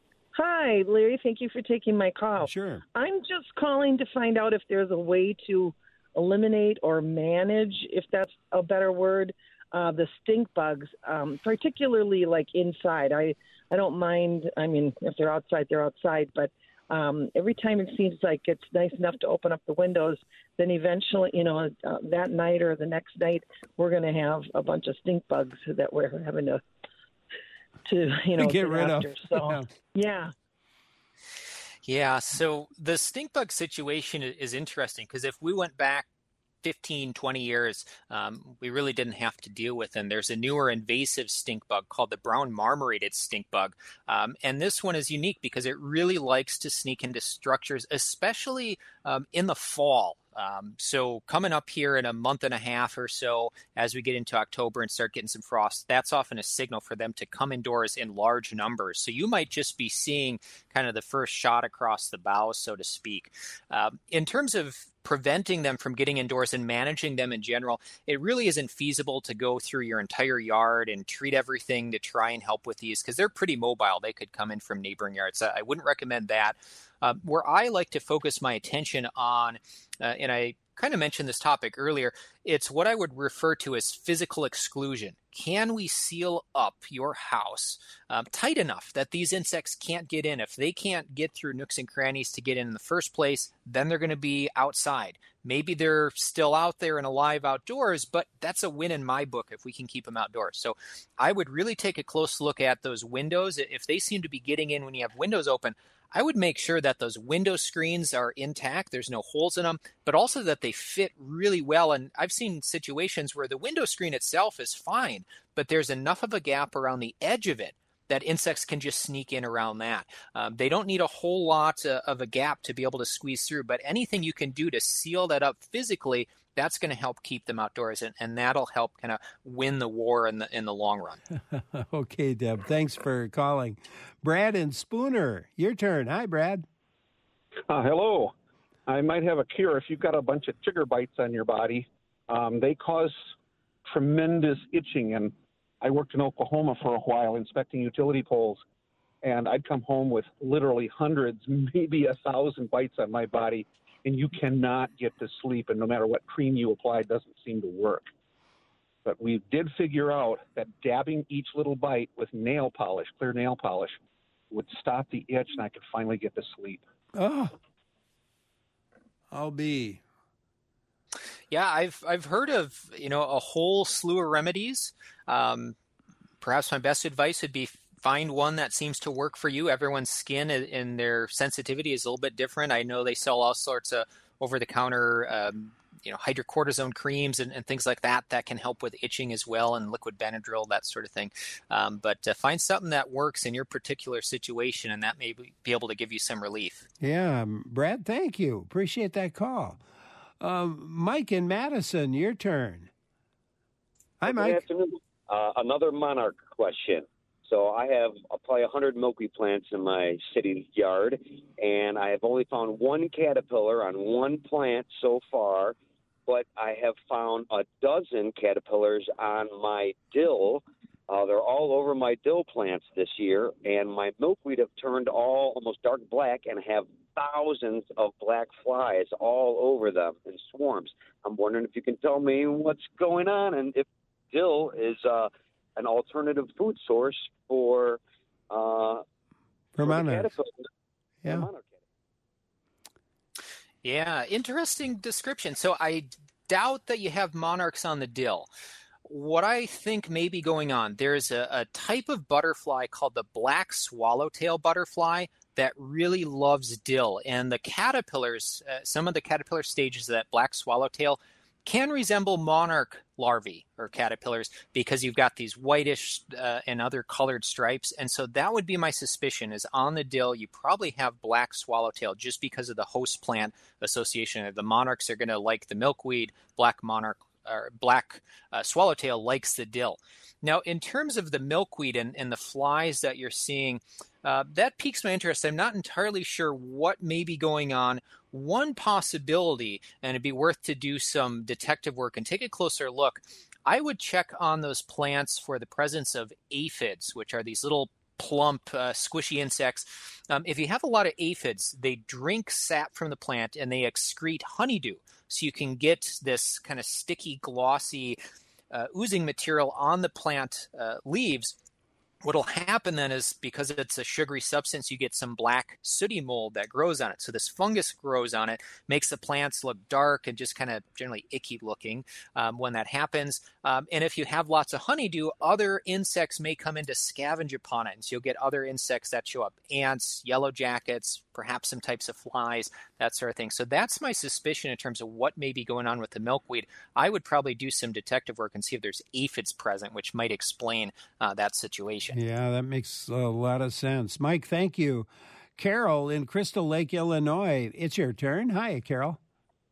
Hi, Larry. Thank you for taking my call. Sure. I'm just calling to find out if there's a way to eliminate or manage, if that's a better word, uh, the stink bugs, um, particularly like inside. I, I don't mind. I mean, if they're outside, they're outside. But um, every time it seems like it's nice enough to open up the windows, then eventually, you know, uh, that night or the next night, we're going to have a bunch of stink bugs that we're having to, to you know, get rid after. of. So, yeah. yeah. Yeah, so the stink bug situation is interesting because if we went back fifteen, twenty years, um, we really didn't have to deal with them. There's a newer invasive stink bug called the brown marmorated stink bug. Um, and this one is unique because it really likes to sneak into structures, especially um, in the fall. Um, so coming up here in a month and a half or so, as we get into October and start getting some frost, that's often a signal for them to come indoors in large numbers. So you might just be seeing kind of the first shot across the bow, so to speak. Um, in terms of preventing them from getting indoors and managing them in general, it really isn't feasible to go through your entire yard and treat everything to try and help with these because they're pretty mobile. They could come in from neighboring yards. I wouldn't recommend that. Uh, where I like to focus my attention on, uh, and I kind of mentioned this topic earlier, it's what I would refer to as physical exclusion. Can we seal up your house um, tight enough that these insects can't get in? If they can't get through nooks and crannies to get in in the first place, then they're going to be outside. Maybe they're still out there and alive outdoors, but that's a win in my book if we can keep them outdoors. So I would really take a close look at those windows. If they seem to be getting in when you have windows open, I would make sure that those window screens are intact, there's no holes in them, but also that they fit really well. And I've seen situations where the window screen itself is fine, but there's enough of a gap around the edge of it that insects can just sneak in around that. Um, they don't need a whole lot uh, of a gap to be able to squeeze through, but anything you can do to seal that up physically, that's going to help keep them outdoors, and, and that'll help kind of win the war in the in the long run. Okay, Deb, thanks for calling. Brad and Spooner, your turn. Hi, Brad. Uh, hello. I might have a cure. If you've got a bunch of chigger bites on your body, um, they cause tremendous itching. And I worked in Oklahoma for a while inspecting utility poles, and I'd come home with literally hundreds, maybe a thousand bites on my body, and you cannot get to sleep, and no matter what cream you apply, it doesn't seem to work. But we did figure out that dabbing each little bite with nail polish, clear nail polish, would stop the itch, and I could finally get to sleep. Oh, I'll be. Yeah, I've I've heard of, you know, a whole slew of remedies. Um, perhaps my best advice would be find one that seems to work for you. Everyone's skin and their sensitivity is a little bit different. I know they sell all sorts of over-the-counter, um, you know, hydrocortisone creams and, and things like that that can help with itching as well, and liquid Benadryl, that sort of thing. Um, but uh, find something that works in your particular situation, and that may be able to give you some relief. Yeah, Brad, thank you. Appreciate that call. Um, Mike in Madison, your turn. Hi, Mike. Good afternoon. Uh, another monarch question. So I have uh, probably one hundred milkweed plants in my city yard, and I have only found one caterpillar on one plant so far, but I have found a dozen caterpillars on my dill. Uh, they're all over my dill plants this year, and my milkweed have turned all almost dark black and have thousands of black flies all over them in swarms. I'm wondering if you can tell me what's going on and if dill is uh, an alternative food source for uh, for monarchs. Yeah. Monarch. Yeah, interesting description. So I doubt that you have monarchs on the dill. What I think may be going on, there's a, a type of butterfly called the black swallowtail butterfly that really loves dill. And the caterpillars, uh, some of the caterpillar stages of that black swallowtail can resemble monarch larvae or caterpillars because you've got these whitish uh, and other colored stripes. And so that would be my suspicion, is on the dill you probably have black swallowtail just because of the host plant association. The monarchs are going to like the milkweed, black monarch or black uh, swallowtail likes the dill. Now, in terms of the milkweed and, and the flies that you're seeing, uh, that piques my interest. I'm not entirely sure what may be going on. One possibility, and it'd be worth to do some detective work and take a closer look, I would check on those plants for the presence of aphids, which are these little plump, uh, squishy insects. Um, if you have a lot of aphids, they drink sap from the plant and they excrete honeydew. So you can get this kind of sticky, glossy, uh, oozing material on the plant uh, leaves. What'll happen then is, because it's a sugary substance, you get some black sooty mold that grows on it. So this fungus grows on it, makes the plants look dark and just kind of generally icky looking um, when that happens. Um, and if you have lots of honeydew, other insects may come in to scavenge upon it. And so you'll get other insects that show up, ants, yellow jackets, perhaps some types of flies, that sort of thing. So that's my suspicion in terms of what may be going on with the milkweed. I would probably do some detective work and see if there's aphids present, which might explain uh, that situation. Yeah, that makes a lot of sense. Mike, thank you. Carol in Crystal Lake, Illinois. It's your turn. Hi, Carol.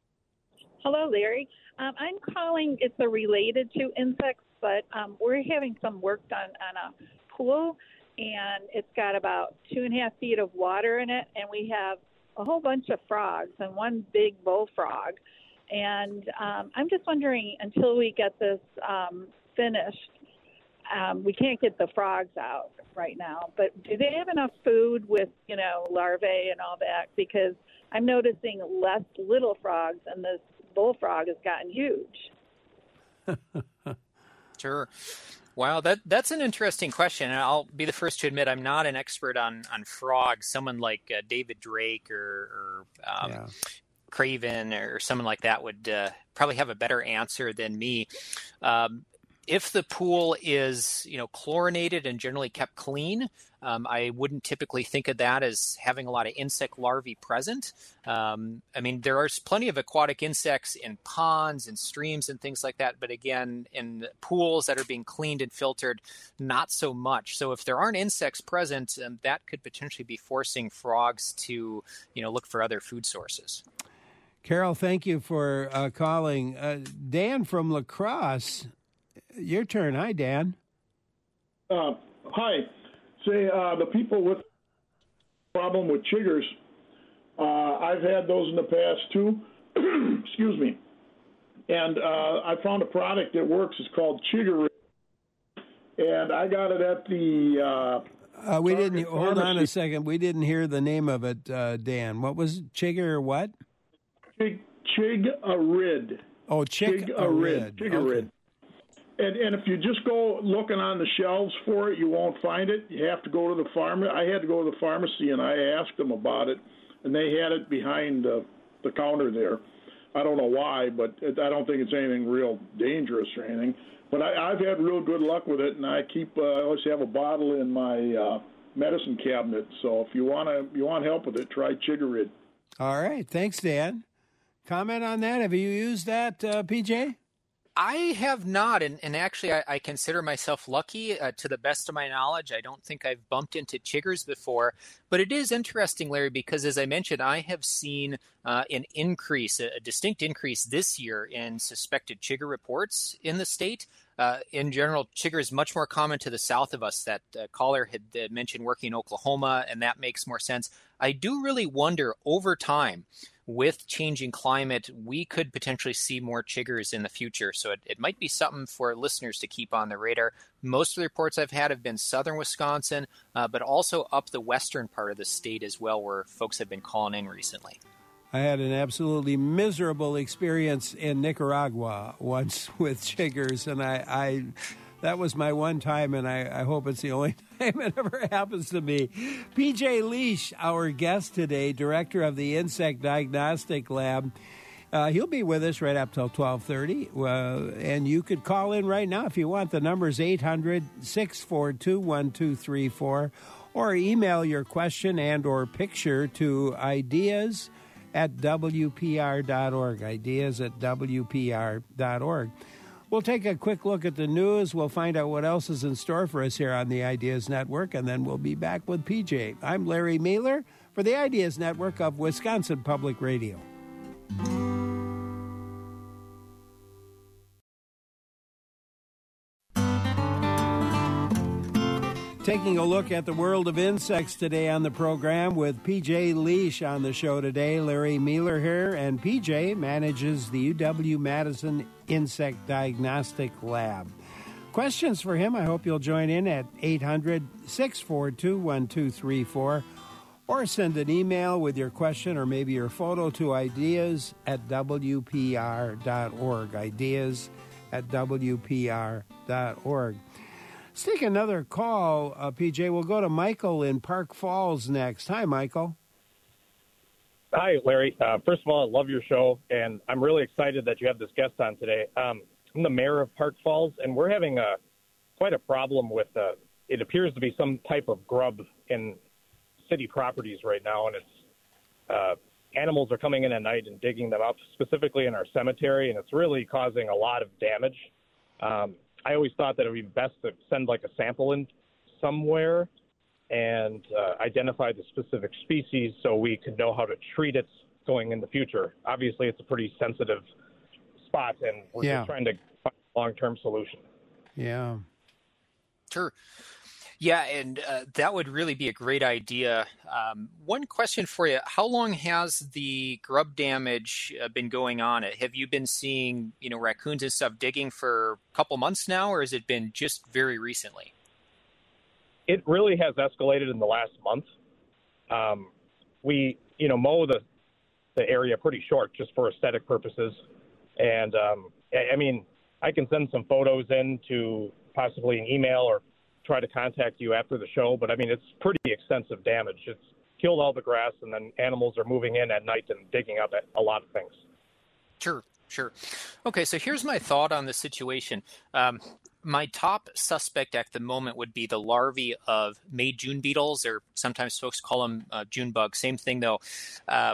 Hello, Larry. Um, I'm calling, it's a related to insects, but um, we're having some work done on a pool, and it's got about two and a half feet of water in it, and we have a whole bunch of frogs and one big bullfrog. And um, I'm just wondering, until we get this um, finished, um, we can't get the frogs out right now, but do they have enough food with, you know, larvae and all that? Because I'm noticing less little frogs, and this bullfrog has gotten huge. Sure. Wow, that that's an interesting question. And I'll be the first to admit I'm not an expert on, on frogs. Someone like uh, David Drake or, or um, yeah. Craven or someone like that would uh, probably have a better answer than me. Um, if the pool is, you know, chlorinated and generally kept clean, um, I wouldn't typically think of that as having a lot of insect larvae present. Um, I mean, there are plenty of aquatic insects in ponds and streams and things like that. But again, in pools that are being cleaned and filtered, not so much. So if there aren't insects present, um, that could potentially be forcing frogs to, you know, look for other food sources. Carol, thank you for uh, calling. Uh, Dan from La Crosse, your turn. Hi, Dan. Uh, hi. Say, uh, the people with problem with chiggers, uh, I've had those in the past too. Excuse me. And uh, I found a product that works. It's called Chigger, and I got it at the. Uh, uh, we didn't. Hold pharmacy. on a second. We didn't hear the name of it, uh, Dan. What was it? Chigger or what? Chig Chigarid. Oh, Chigarid. Chigarid. Okay. And and if you just go looking on the shelves for it, you won't find it. You have to go to the pharmacy. I had to go to the pharmacy, and I asked them about it, and they had it behind uh, the counter there. I don't know why, but it, I don't think it's anything real dangerous or anything. But I, I've had real good luck with it, and I keep uh, I always have a bottle in my uh, medicine cabinet. So if you want to you want help with it, try Chigarid. All right, thanks, Dan. Comment on that? Have you used that, uh, P J? I have not, and, and actually I, I consider myself lucky. Uh, to the best of my knowledge, I don't think I've bumped into chiggers before. But it is interesting, Larry, because as I mentioned, I have seen uh, an increase, a, a distinct increase this year in suspected chigger reports in the state. Uh, in general, chigger is much more common to the south of us. That uh, caller had uh, mentioned working in Oklahoma, and that makes more sense. I do really wonder over time, with changing climate, we could potentially see more chiggers in the future. So it, it might be something for listeners to keep on the radar. Most of the reports I've had have been southern Wisconsin, uh, but also up the western part of the state as well, where folks have been calling in recently. I had an absolutely miserable experience in Nicaragua once with chiggers, and I, I that was my one time, and I, I hope it's the only time it ever happens to me. P J Leash, our guest today, director of the Insect Diagnostic Lab. Uh, he'll be with us right up till twelve thirty, uh, and you could call in right now if you want. The number is eight hundred, six four two, one two three four, or email your question and or picture to ideas at W P R dot org, ideas at W P R dot org. We'll take a quick look at the news. We'll find out what else is in store for us here on the Ideas Network, and then we'll be back with P J. I'm Larry Mehler for the Ideas Network of Wisconsin Public Radio. Taking a look at the world of insects today on the program with P J Leash on the show today. Larry Mehler here, and P J manages the U W-Madison Insect Diagnostic Lab. Questions for him, I hope you'll join in at eight hundred, six four two, one two three four, or send an email with your question or maybe your photo to ideas at W P R dot org, ideas at W P R dot org. Let's take another call, uh, P J. We'll go to Michael in Park Falls next. Hi, Michael. Hi, Larry. Uh, first of all, I love your show, and I'm really excited that you have this guest on today. Um, I'm the mayor of Park Falls, and we're having a, quite a problem with, uh, it appears to be some type of grub in city properties right now, and it's uh, animals are coming in at night and digging them up, specifically in our cemetery, and it's really causing a lot of damage. Um, I always thought that it would be best to send like a sample in somewhere and uh, identify the specific species so we could know how to treat it going in the future. Obviously, it's a pretty sensitive spot, and we're yeah. just trying to find a long-term solution. Yeah. Sure. Yeah, and uh, that would really be a great idea. Um, one question for you: how long has the grub damage uh, been going on? Have you been seeing, you know, raccoons and stuff digging for a couple months now, or has it been just very recently? It really has escalated in the last month. Um, we, you know, mow the the area pretty short just for aesthetic purposes, and um, I, I mean, I can send some photos in to possibly an email or try to contact you after the show, but I mean, it's pretty extensive damage. It's killed all the grass, and then animals are moving in at night and digging up at a lot of things. Sure. Sure. Okay, so here's my thought on the situation. Um, my top suspect at the moment would be the larvae of May June beetles, or sometimes folks call them uh, June bugs. Same thing, though. Uh,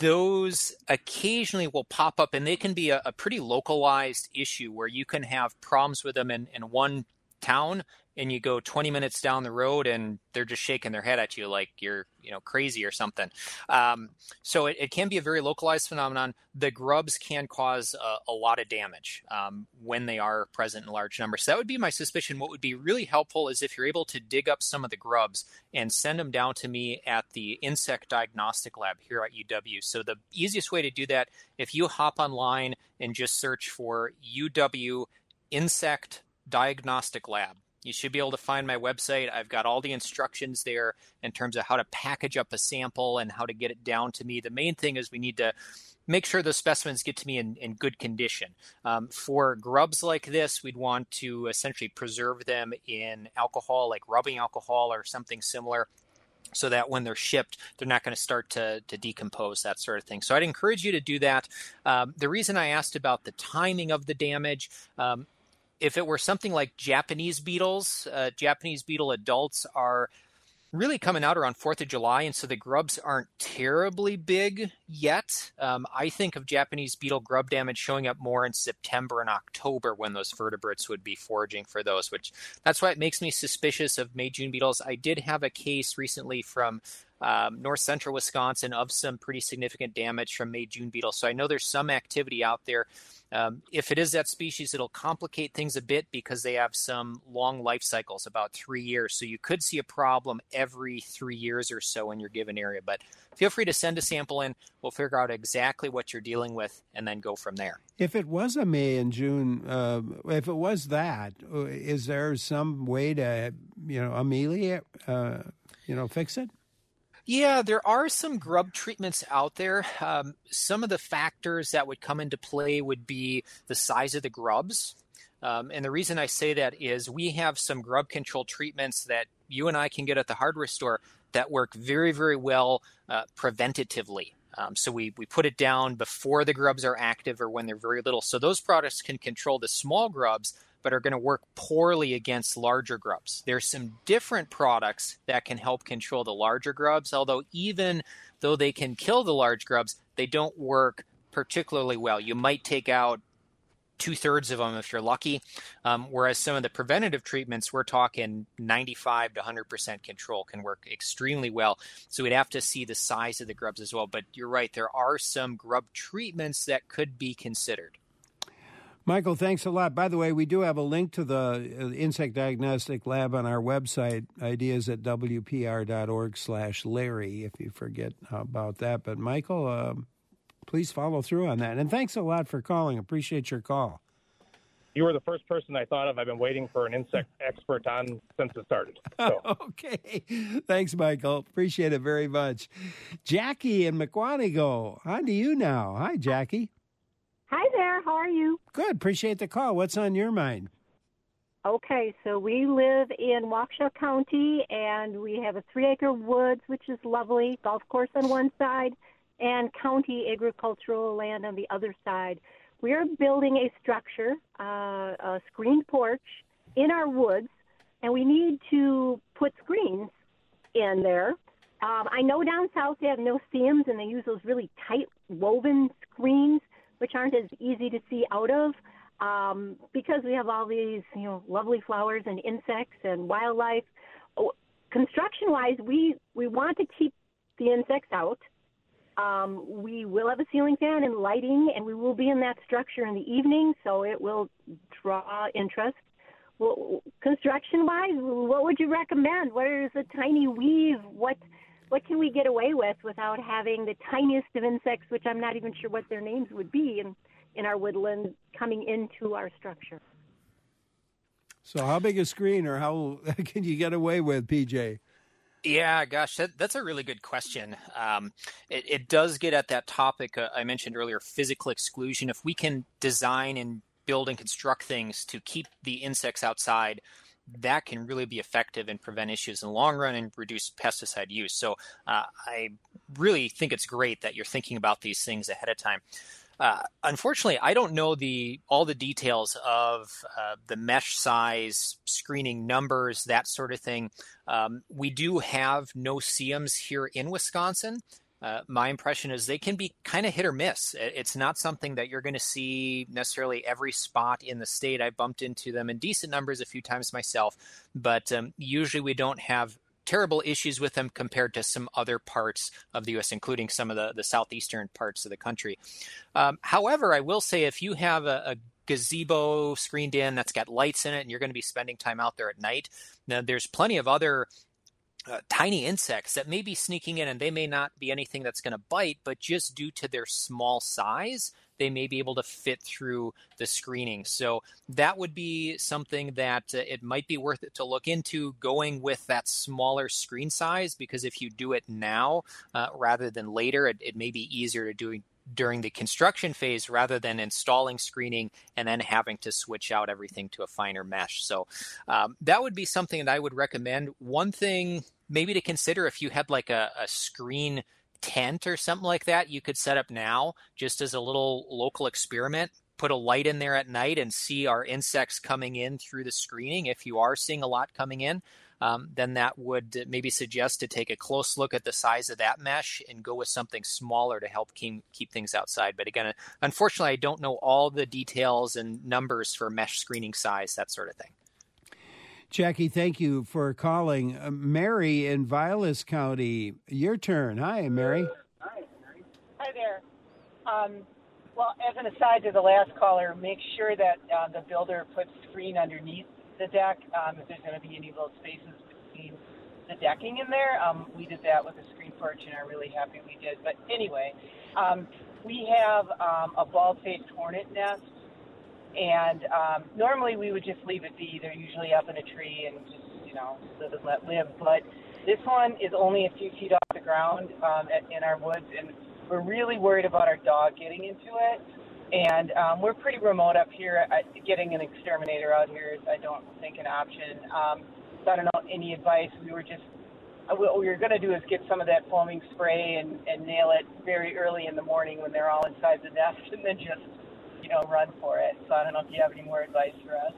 those occasionally will pop up, and they can be a, a pretty localized issue where you can have problems with them in, in one town, and you go twenty minutes down the road and they're just shaking their head at you like you're, you know, crazy or something. Um, so it, it can be a very localized phenomenon. The grubs can cause a, a lot of damage um, when they are present in large numbers. So that would be my suspicion. What would be really helpful is if you're able to dig up some of the grubs and send them down to me at the Insect Diagnostic Lab here at U W. So the easiest way to do that, if you hop online and just search for U W Insect Diagnostic Lab, you should be able to find my website. I've got all the instructions there in terms of how to package up a sample and how to get it down to me. The main thing is we need to make sure those specimens get to me in, in good condition. Um, for grubs like this, we'd want to essentially preserve them in alcohol, like rubbing alcohol or something similar, so that when they're shipped, they're not going to start to, to decompose, that sort of thing. So I'd encourage you to do that. Um, the reason I asked about the timing of the damage, um, if it were something like Japanese beetles, uh, Japanese beetle adults are really coming out around fourth of July, and so the grubs aren't terribly big yet. Um, I think of Japanese beetle grub damage showing up more in September and October when those vertebrates would be foraging for those, which that's why it makes me suspicious of May June beetles. I did have a case recently from um, north central Wisconsin of some pretty significant damage from May June beetles, so I know there's some activity out there. Um, if it is that species, it'll complicate things a bit because they have some long life cycles, about three years. So you could see a problem every three years or so in your given area. But feel free to send a sample in. We'll figure out exactly what you're dealing with and then go from there. If it was a May and June, uh, if it was that, is there some way to, you know, ameliorate, uh, you know, fix it? Yeah, there are some grub treatments out there. Um, some of the factors that would come into play would be the size of the grubs. Um, and the reason I say that is we have some grub control treatments that you and I can get at the hardware store that work very, very well uh, preventatively. Um, so we, we put it down before the grubs are active or when they're very little. So those products can control the small grubs, but are going to work poorly against larger grubs. There's some different products that can help control the larger grubs, although even though they can kill the large grubs, they don't work particularly well. You might take out two-thirds of them if you're lucky, um, whereas some of the preventative treatments, we're talking ninety-five to one hundred percent control, can work extremely well. So we'd have to see the size of the grubs as well. But you're right, there are some grub treatments that could be considered. Michael, thanks a lot. By the way, we do have a link to the Insect Diagnostic Lab on our website, ideas at w p r dot org slash Larry, if you forget about that. But, Michael, uh, please follow through on that. And thanks a lot for calling. Appreciate your call. You were the first person I thought of. I've been waiting for an insect expert on since it started. So. Okay. Thanks, Michael. Appreciate it very much. Jackie in McWanago. On to you now. Hi, Jackie. Hi there. How are you? Good. Appreciate the call. What's on your mind? Okay, so we live in Waukesha County, and we have a three-acre woods, which is lovely, golf course on one side, and county agricultural land on the other side. We're building a structure, uh, a screened porch, in our woods, and we need to put screens in there. Um, I know down south they have no seams, and they use those really tight woven screens, which aren't as easy to see out of, um, because we have all these, you know, lovely flowers and insects and wildlife. Oh, construction-wise, we, we want to keep the insects out. Um, we will have a ceiling fan and lighting, and we will be in that structure in the evening, so it will draw interest. Well, construction-wise, what would you recommend? What is a tiny weave? What What can we get away with without having the tiniest of insects, which I'm not even sure what their names would be, in, in our woodland coming into our structure? So how big a screen or how can you get away with, P J? Yeah, gosh, that, that's a really good question. Um, it, it does get at that topic uh, I mentioned earlier, physical exclusion. If we can design and build and construct things to keep the insects outside, that can really be effective and prevent issues in the long run and reduce pesticide use. So uh, I really think it's great that you're thinking about these things ahead of time. Uh, unfortunately, I don't know the all the details of uh, the mesh size, screening numbers, that sort of thing. Um, we do have no-see-ums here in Wisconsin. Uh, my impression is they can be kind of hit or miss. It's not something that you're going to see necessarily every spot in the state. I bumped into them in decent numbers a few times myself, but um, usually we don't have terrible issues with them compared to some other parts of the U S, including some of the, the southeastern parts of the country. Um, however, I will say if you have a, a gazebo screened in that's got lights in it and you're going to be spending time out there at night, now there's plenty of other Uh, tiny insects that may be sneaking in, and they may not be anything that's going to bite, but just due to their small size, they may be able to fit through the screening. So that would be something that uh, it might be worth it to look into, going with that smaller screen size, because if you do it now uh, rather than later, it, it may be easier to do during the construction phase rather than installing screening and then having to switch out everything to a finer mesh. So um, that would be something that I would recommend. One thing maybe to consider, if you had like a, a screen tent or something like that, you could set up now just as a little local experiment. Put a light in there at night and see our insects coming in through the screening. If you are seeing a lot coming in, Um, then that would maybe suggest to take a close look at the size of that mesh and go with something smaller to help keep, keep things outside. But again, unfortunately, I don't know all the details and numbers for mesh screening size, that sort of thing. Jackie, thank you for calling. Uh, Mary in Vilas County, your turn. Hi, Mary. Hi, Mary. Hi there. Um, well, as an aside to the last caller, make sure that uh, the builder puts screen underneath the deck, um, if there's going to be any little spaces between the decking in there. Um, we did that with the screen porch and are really happy we did. But anyway, um, we have um, a bald-faced hornet nest, and um, normally we would just leave it be. They're usually up in a tree and just, you know, live and let live. But this one is only a few feet off the ground um, at, in our woods, and we're really worried about our dog getting into it. And um, we're pretty remote up here. I, getting an exterminator out here is, I don't think, an option. Um, so I don't know any advice. We were just, uh, what we were going to do is get some of that foaming spray and, and nail it very early in the morning when they're all inside the nest, and then just, you know, run for it. So I don't know if you have any more advice for us.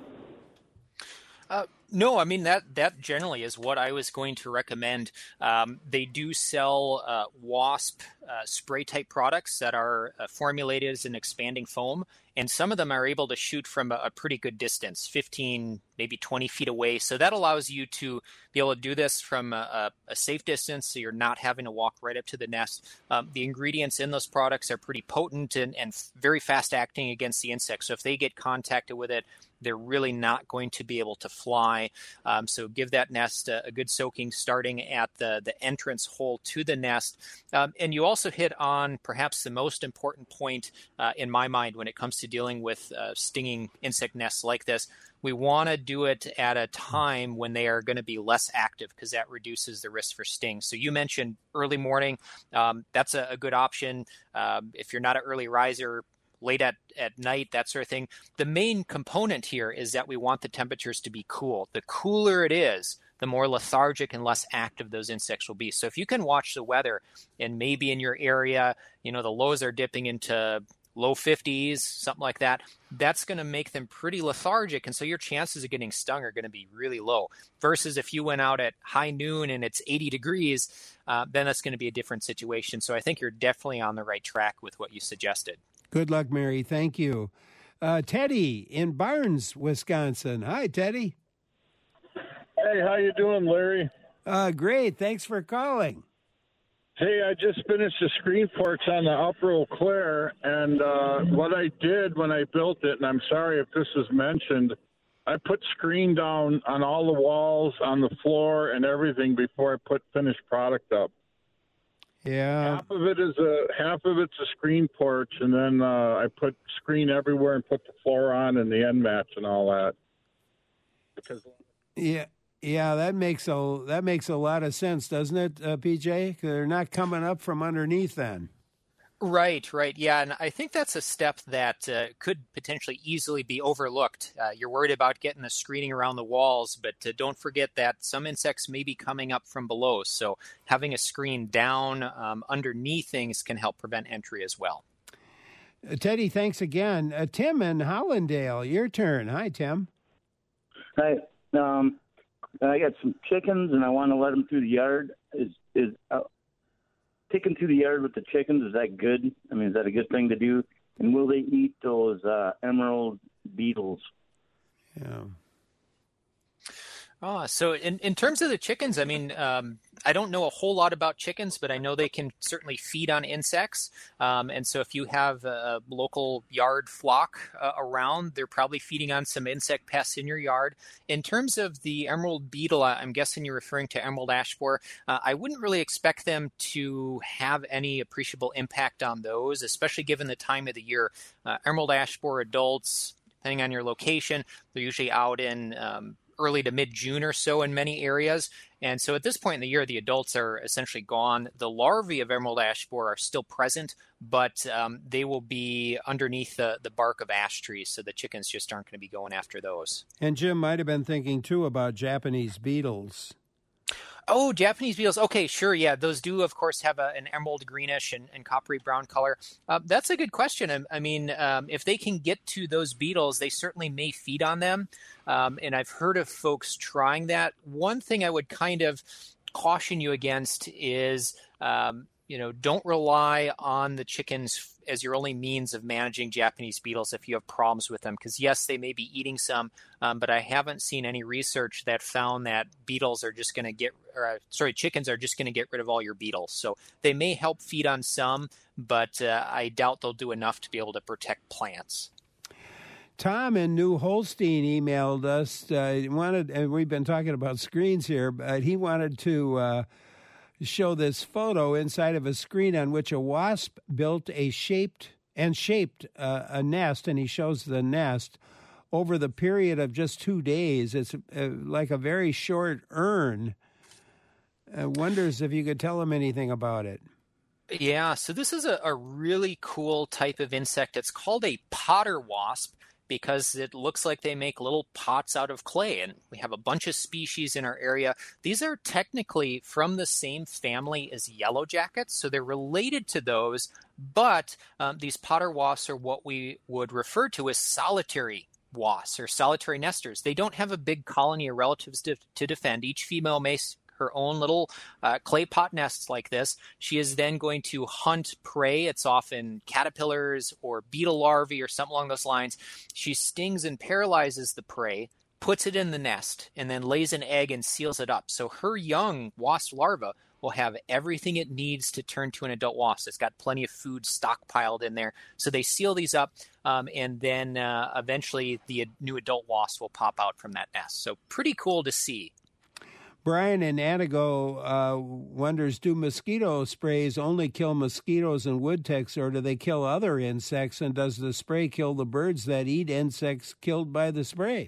Uh, no, I mean, that, that generally is what I was going to recommend. Um, they do sell uh, wasp uh, spray type products that are uh, formulated as an expanding foam. And some of them are able to shoot from a, a pretty good distance, fifteen, maybe twenty feet away. So that allows you to be able to do this from a, a safe distance, so you're not having to walk right up to the nest. Um, the ingredients in those products are pretty potent and, and very fast acting against the insects. So if they get contacted with it, they're really not going to be able to fly. Um, so give that nest a, a good soaking starting at the, the entrance hole to the nest. Um, and you also hit on perhaps the most important point uh, in my mind when it comes to dealing with uh, stinging insect nests like this. We want to do it at a time when they are going to be less active, because that reduces the risk for stings. So you mentioned early morning. Um, that's a, a good option. Um, if you're not an early riser, late at, at night, that sort of thing. The main component here is that we want the temperatures to be cool. The cooler it is, the more lethargic and less active those insects will be. So if you can watch the weather, and maybe in your area, you know, the lows are dipping into low fifties, something like that, that's going to make them pretty lethargic. And so your chances of getting stung are going to be really low. Versus if you went out at high noon and it's eighty degrees, uh, then that's going to be a different situation. So I think you're definitely on the right track with what you suggested. Good luck, Mary. Thank you. Uh, Teddy in Barnes, Wisconsin. Hi, Teddy. Hey, how you doing, Larry? Uh, great. Thanks for calling. Hey, I just finished the screen porch on the Upper Eau Claire, and uh, what I did when I built it, and I'm sorry if this was mentioned, I put screen down on all the walls, on the floor, and everything before I put finished product up. Yeah. Half of it is a half of it's a screen porch, and then uh, I put screen everywhere and put the floor on and the end mats and all that. Because yeah, yeah, that makes a that makes a lot of sense, doesn't it, uh, P J? They're not coming up from underneath then. Right, right. Yeah, and I think that's a step that uh, could potentially easily be overlooked. Uh, you're worried about getting the screening around the walls, but uh, don't forget that some insects may be coming up from below. So having a screen down um, underneath things can help prevent entry as well. Uh, Teddy, thanks again. Uh, Tim in Hollandale, your turn. Hi, Tim. Hi. Um, I got some chickens, and I want to let them through the yard. Is is uh, taking through the yard with the chickens, is that good? I mean, is that a good thing to do? And will they eat those uh, emerald beetles? Yeah. Oh, so in, in terms of the chickens, I mean, um, I don't know a whole lot about chickens, but I know they can certainly feed on insects. Um, and so if you have a local yard flock uh, around, they're probably feeding on some insect pests in your yard. In terms of the emerald beetle, I'm guessing you're referring to emerald ash borer. Uh, I wouldn't really expect them to have any appreciable impact on those, especially given the time of the year. Uh, emerald ash borer adults, depending on your location, they're usually out in um, early to mid-June or so in many areas. And so at this point in the year, the adults are essentially gone. The larvae of emerald ash borer are still present, but um, they will be underneath the, the bark of ash trees, so the chickens just aren't going to be going after those. And Jim might have been thinking, too, about Japanese beetles. Oh, Japanese beetles. Okay, sure. Yeah, those do, of course, have a, an emerald greenish and, and coppery brown color. Uh, that's a good question. I, I mean, um, if they can get to those beetles, they certainly may feed on them. Um, and I've heard of folks trying that. One thing I would kind of caution you against is, um, you know, don't rely on the chickens as your only means of managing Japanese beetles if you have problems with them. Because yes, they may be eating some, um, but I haven't seen any research that found that beetles are just going to get, or, uh, sorry, chickens are just going to get rid of all your beetles. So they may help feed on some, but uh, I doubt they'll do enough to be able to protect plants. Tom in New Holstein emailed us. Uh, he wanted, and we've been talking about screens here, but he wanted to uh, show this photo inside of a screen on which a wasp built a shaped and shaped uh, a nest, and he shows the nest over the period of just two days. It's uh, like a very short urn. Uh, wonders if you could tell him anything about it. Yeah, so this is a, a really cool type of insect. It's called a potter wasp, because it looks like they make little pots out of clay. And we have a bunch of species in our area. These are technically from the same family as yellow jackets, so they're related to those, but um, these potter wasps are what we would refer to as solitary wasps or solitary nesters. They don't have a big colony of relatives to, to defend. Each female may her own little uh, clay pot nests like this. She is then going to hunt prey. It's often caterpillars or beetle larvae or something along those lines. She stings and paralyzes the prey, puts it in the nest, and then lays an egg and seals it up. So her young wasp larva will have everything it needs to turn to an adult wasp. It's got plenty of food stockpiled in there. So they seal these up, um, and then uh, eventually the new adult wasp will pop out from that nest. So pretty cool to see. Brian in Antigo uh, wonders, do mosquito sprays only kill mosquitoes and wood ticks, or do they kill other insects? And does the spray kill the birds that eat insects killed by the spray?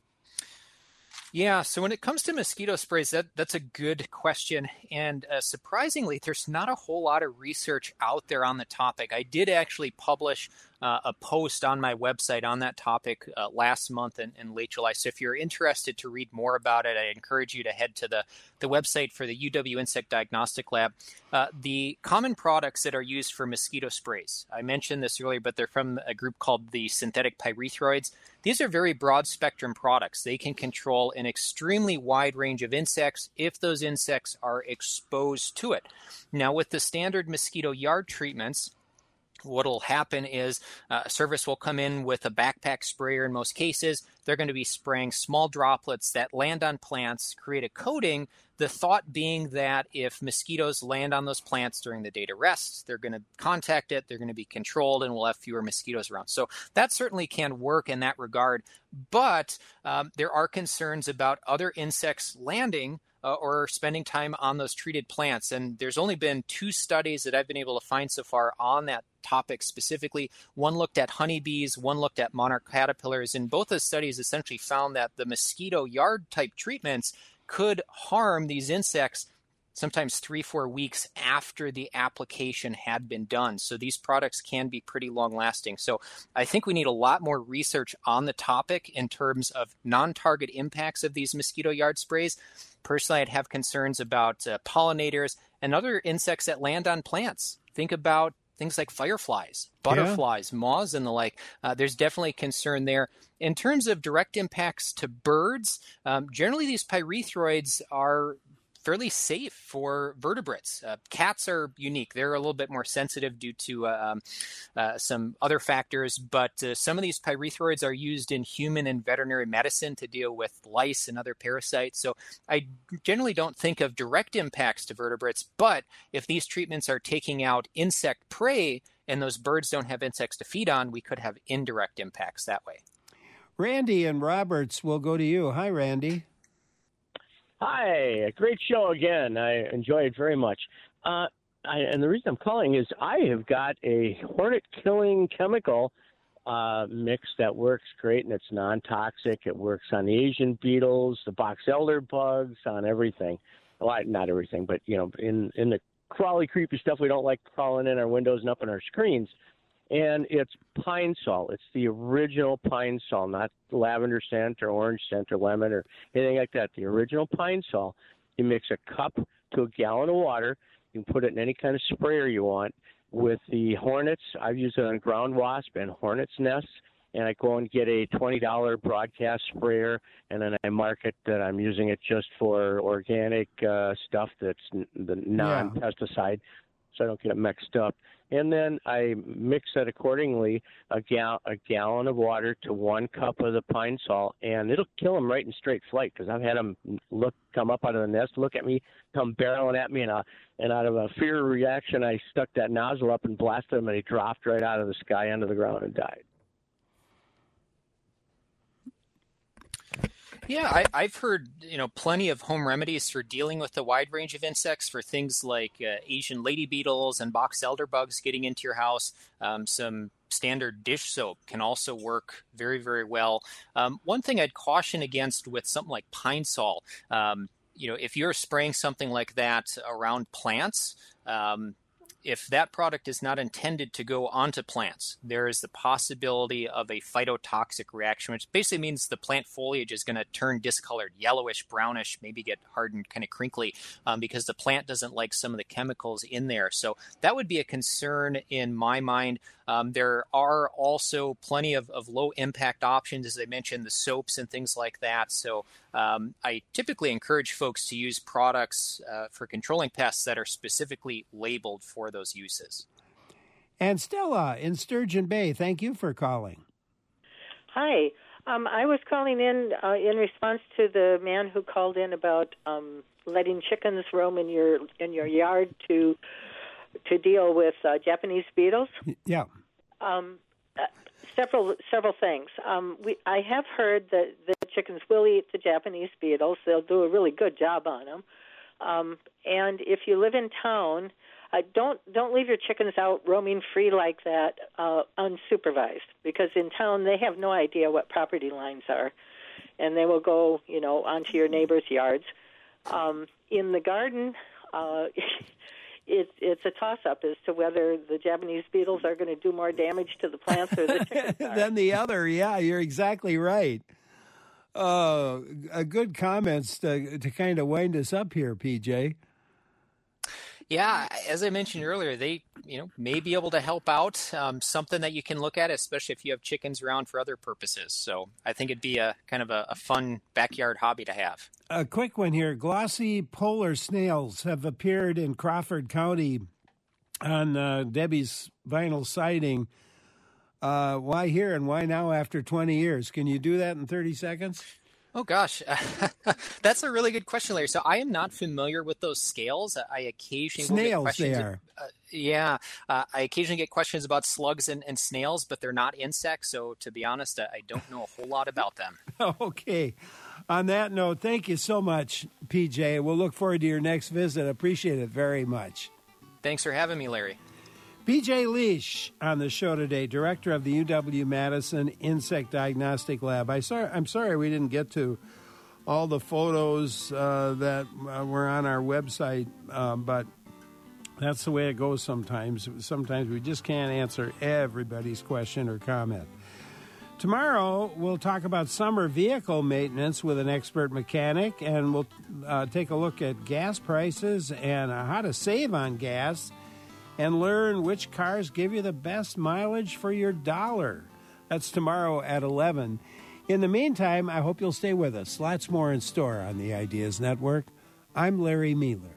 Yeah, so when it comes to mosquito sprays, that, that's a good question. And uh, surprisingly, there's not a whole lot of research out there on the topic. I did actually publish uh, a post on my website on that topic uh, last month in, in late July. So if you're interested to read more about it, I encourage you to head to the, the website for the U W Insect Diagnostic Lab. Uh, the common products that are used for mosquito sprays, I mentioned this earlier, but they're from a group called the synthetic pyrethroids. These are very broad spectrum products. They can control an extremely wide range of insects if those insects are exposed to it. Now, with the standard mosquito yard treatments, what will happen is uh, a service will come in with a backpack sprayer in most cases. They're going to be spraying small droplets that land on plants, create a coating, the thought being that if mosquitoes land on those plants during the day to rest, they're going to contact it, they're going to be controlled, and we'll have fewer mosquitoes around. So that certainly can work in that regard. But um, there are concerns about other insects landing Uh, or spending time on those treated plants. And there's only been two studies that I've been able to find so far on that topic specifically. One looked at honeybees, one looked at monarch caterpillars, and both those studies essentially found that the mosquito yard type treatments could harm these insects sometimes three, four weeks after the application had been done. So these products can be pretty long lasting. So I think we need a lot more research on the topic in terms of non-target impacts of these mosquito yard sprays. Personally, I'd have concerns about uh, pollinators and other insects that land on plants. Think about things like fireflies, butterflies, yeah. moths, and the like. Uh, there's definitely concern there. In terms of direct impacts to birds, um, generally these pyrethroids are fairly safe for vertebrates. Uh, cats are unique. They're a little bit more sensitive due to uh, um, uh, some other factors, but uh, some of these pyrethroids are used in human and veterinary medicine to deal with lice and other parasites. So I generally don't think of direct impacts to vertebrates, but if these treatments are taking out insect prey and those birds don't have insects to feed on, we could have indirect impacts that way. Randy and Roberts will go to you. Hi, Randy. Hi, a great show again. I enjoy it very much. Uh, I, and the reason I'm calling is I have got a hornet-killing chemical uh, mix that works great, and it's non-toxic. It works on the Asian beetles, the box elder bugs, on everything. Well, not everything, but, you know, in, in the crawly, creepy stuff we don't like crawling in our windows and up on our screens. And it's pine sol. It's the original pine sol, not lavender scent or orange scent or lemon or anything like that. The original pine sol. You mix a cup to a gallon of water. You can put it in any kind of sprayer you want. With the hornets, I've used it on ground wasp and hornets nests. And I go and get a twenty dollars broadcast sprayer, and then I mark it that I'm using it just for organic uh, stuff that's n- the non-pesticide, so I don't get it mixed up. And then I mix that accordingly, a, gal- a gallon of water to one cup of the pine sol, and it'll kill them right in straight flight because I've had them look, come up out of the nest, look at me, come barreling at me, and, uh, and out of a fear reaction, I stuck that nozzle up and blasted them, and he dropped right out of the sky onto the ground and died. Yeah, I, I've heard, you know, plenty of home remedies for dealing with the wide range of insects for things like uh, Asian lady beetles and box elder bugs getting into your house. Um, some standard dish soap can also work very, very well. Um, one thing I'd caution against with something like pine sol, um, you know, if you're spraying something like that around plants, um, if that product is not intended to go onto plants, there is the possibility of a phytotoxic reaction, which basically means the plant foliage is going to turn discolored, yellowish, brownish, maybe get hardened, kind of crinkly, um, because the plant doesn't like some of the chemicals in there. So that would be a concern in my mind. Um, there are also plenty of, of low-impact options, as I mentioned, the soaps and things like that. So um, I typically encourage folks to use products uh, for controlling pests that are specifically labeled for those uses. And Stella in Sturgeon Bay, thank you for calling. Hi. Um, I was calling in uh, in response to the man who called in about um, letting chickens roam in your in your yard to to deal with uh, Japanese beetles. Yeah. Um, uh, several several things. Um, we I have heard that the chickens will eat the Japanese beetles. They'll do a really good job on them. Um, and if you live in town, uh, don't don't leave your chickens out roaming free like that, uh, unsupervised. Because in town they have no idea what property lines are, and they will go, you know, onto your neighbors' yards. Um, in the garden. Uh, It's it's a toss-up as to whether the Japanese beetles are going to do more damage to the plants or the chickens than the other. Yeah, you're exactly right. Uh, a good comments to, to kind of wind us up here, P J. Yeah, as I mentioned earlier, they you know may be able to help out. Um, something that you can look at, especially if you have chickens around for other purposes. So I think it'd be a kind of a, a fun backyard hobby to have. A quick one here. Glossy polar snails have appeared in Crawford County on uh, Debbie's vinyl siding. Uh, why here and why now after twenty years? Can you do that in thirty seconds? Oh, gosh. That's a really good question, Larry. So I am not familiar with those scales. I occasionally Snails, get questions. they are. Uh, yeah. Uh, I occasionally get questions about slugs and, and snails, but they're not insects. So to be honest, I don't know a whole lot about them. Okay. On that note, thank you so much, P J. We'll look forward to your next visit. Appreciate it very much. Thanks for having me, Larry. P J Liesch on the show today, director of the U W-Madison Insect Diagnostic Lab. I sorry, I'm sorry we didn't get to all the photos uh, that uh, were on our website, uh, but that's the way it goes sometimes. Sometimes we just can't answer everybody's question or comment. Tomorrow, we'll talk about summer vehicle maintenance with an expert mechanic, and we'll uh, take a look at gas prices and uh, how to save on gas and learn which cars give you the best mileage for your dollar. That's tomorrow at eleven. In the meantime, I hope you'll stay with us. Lots more in store on the Ideas Network. I'm Larry Mealer.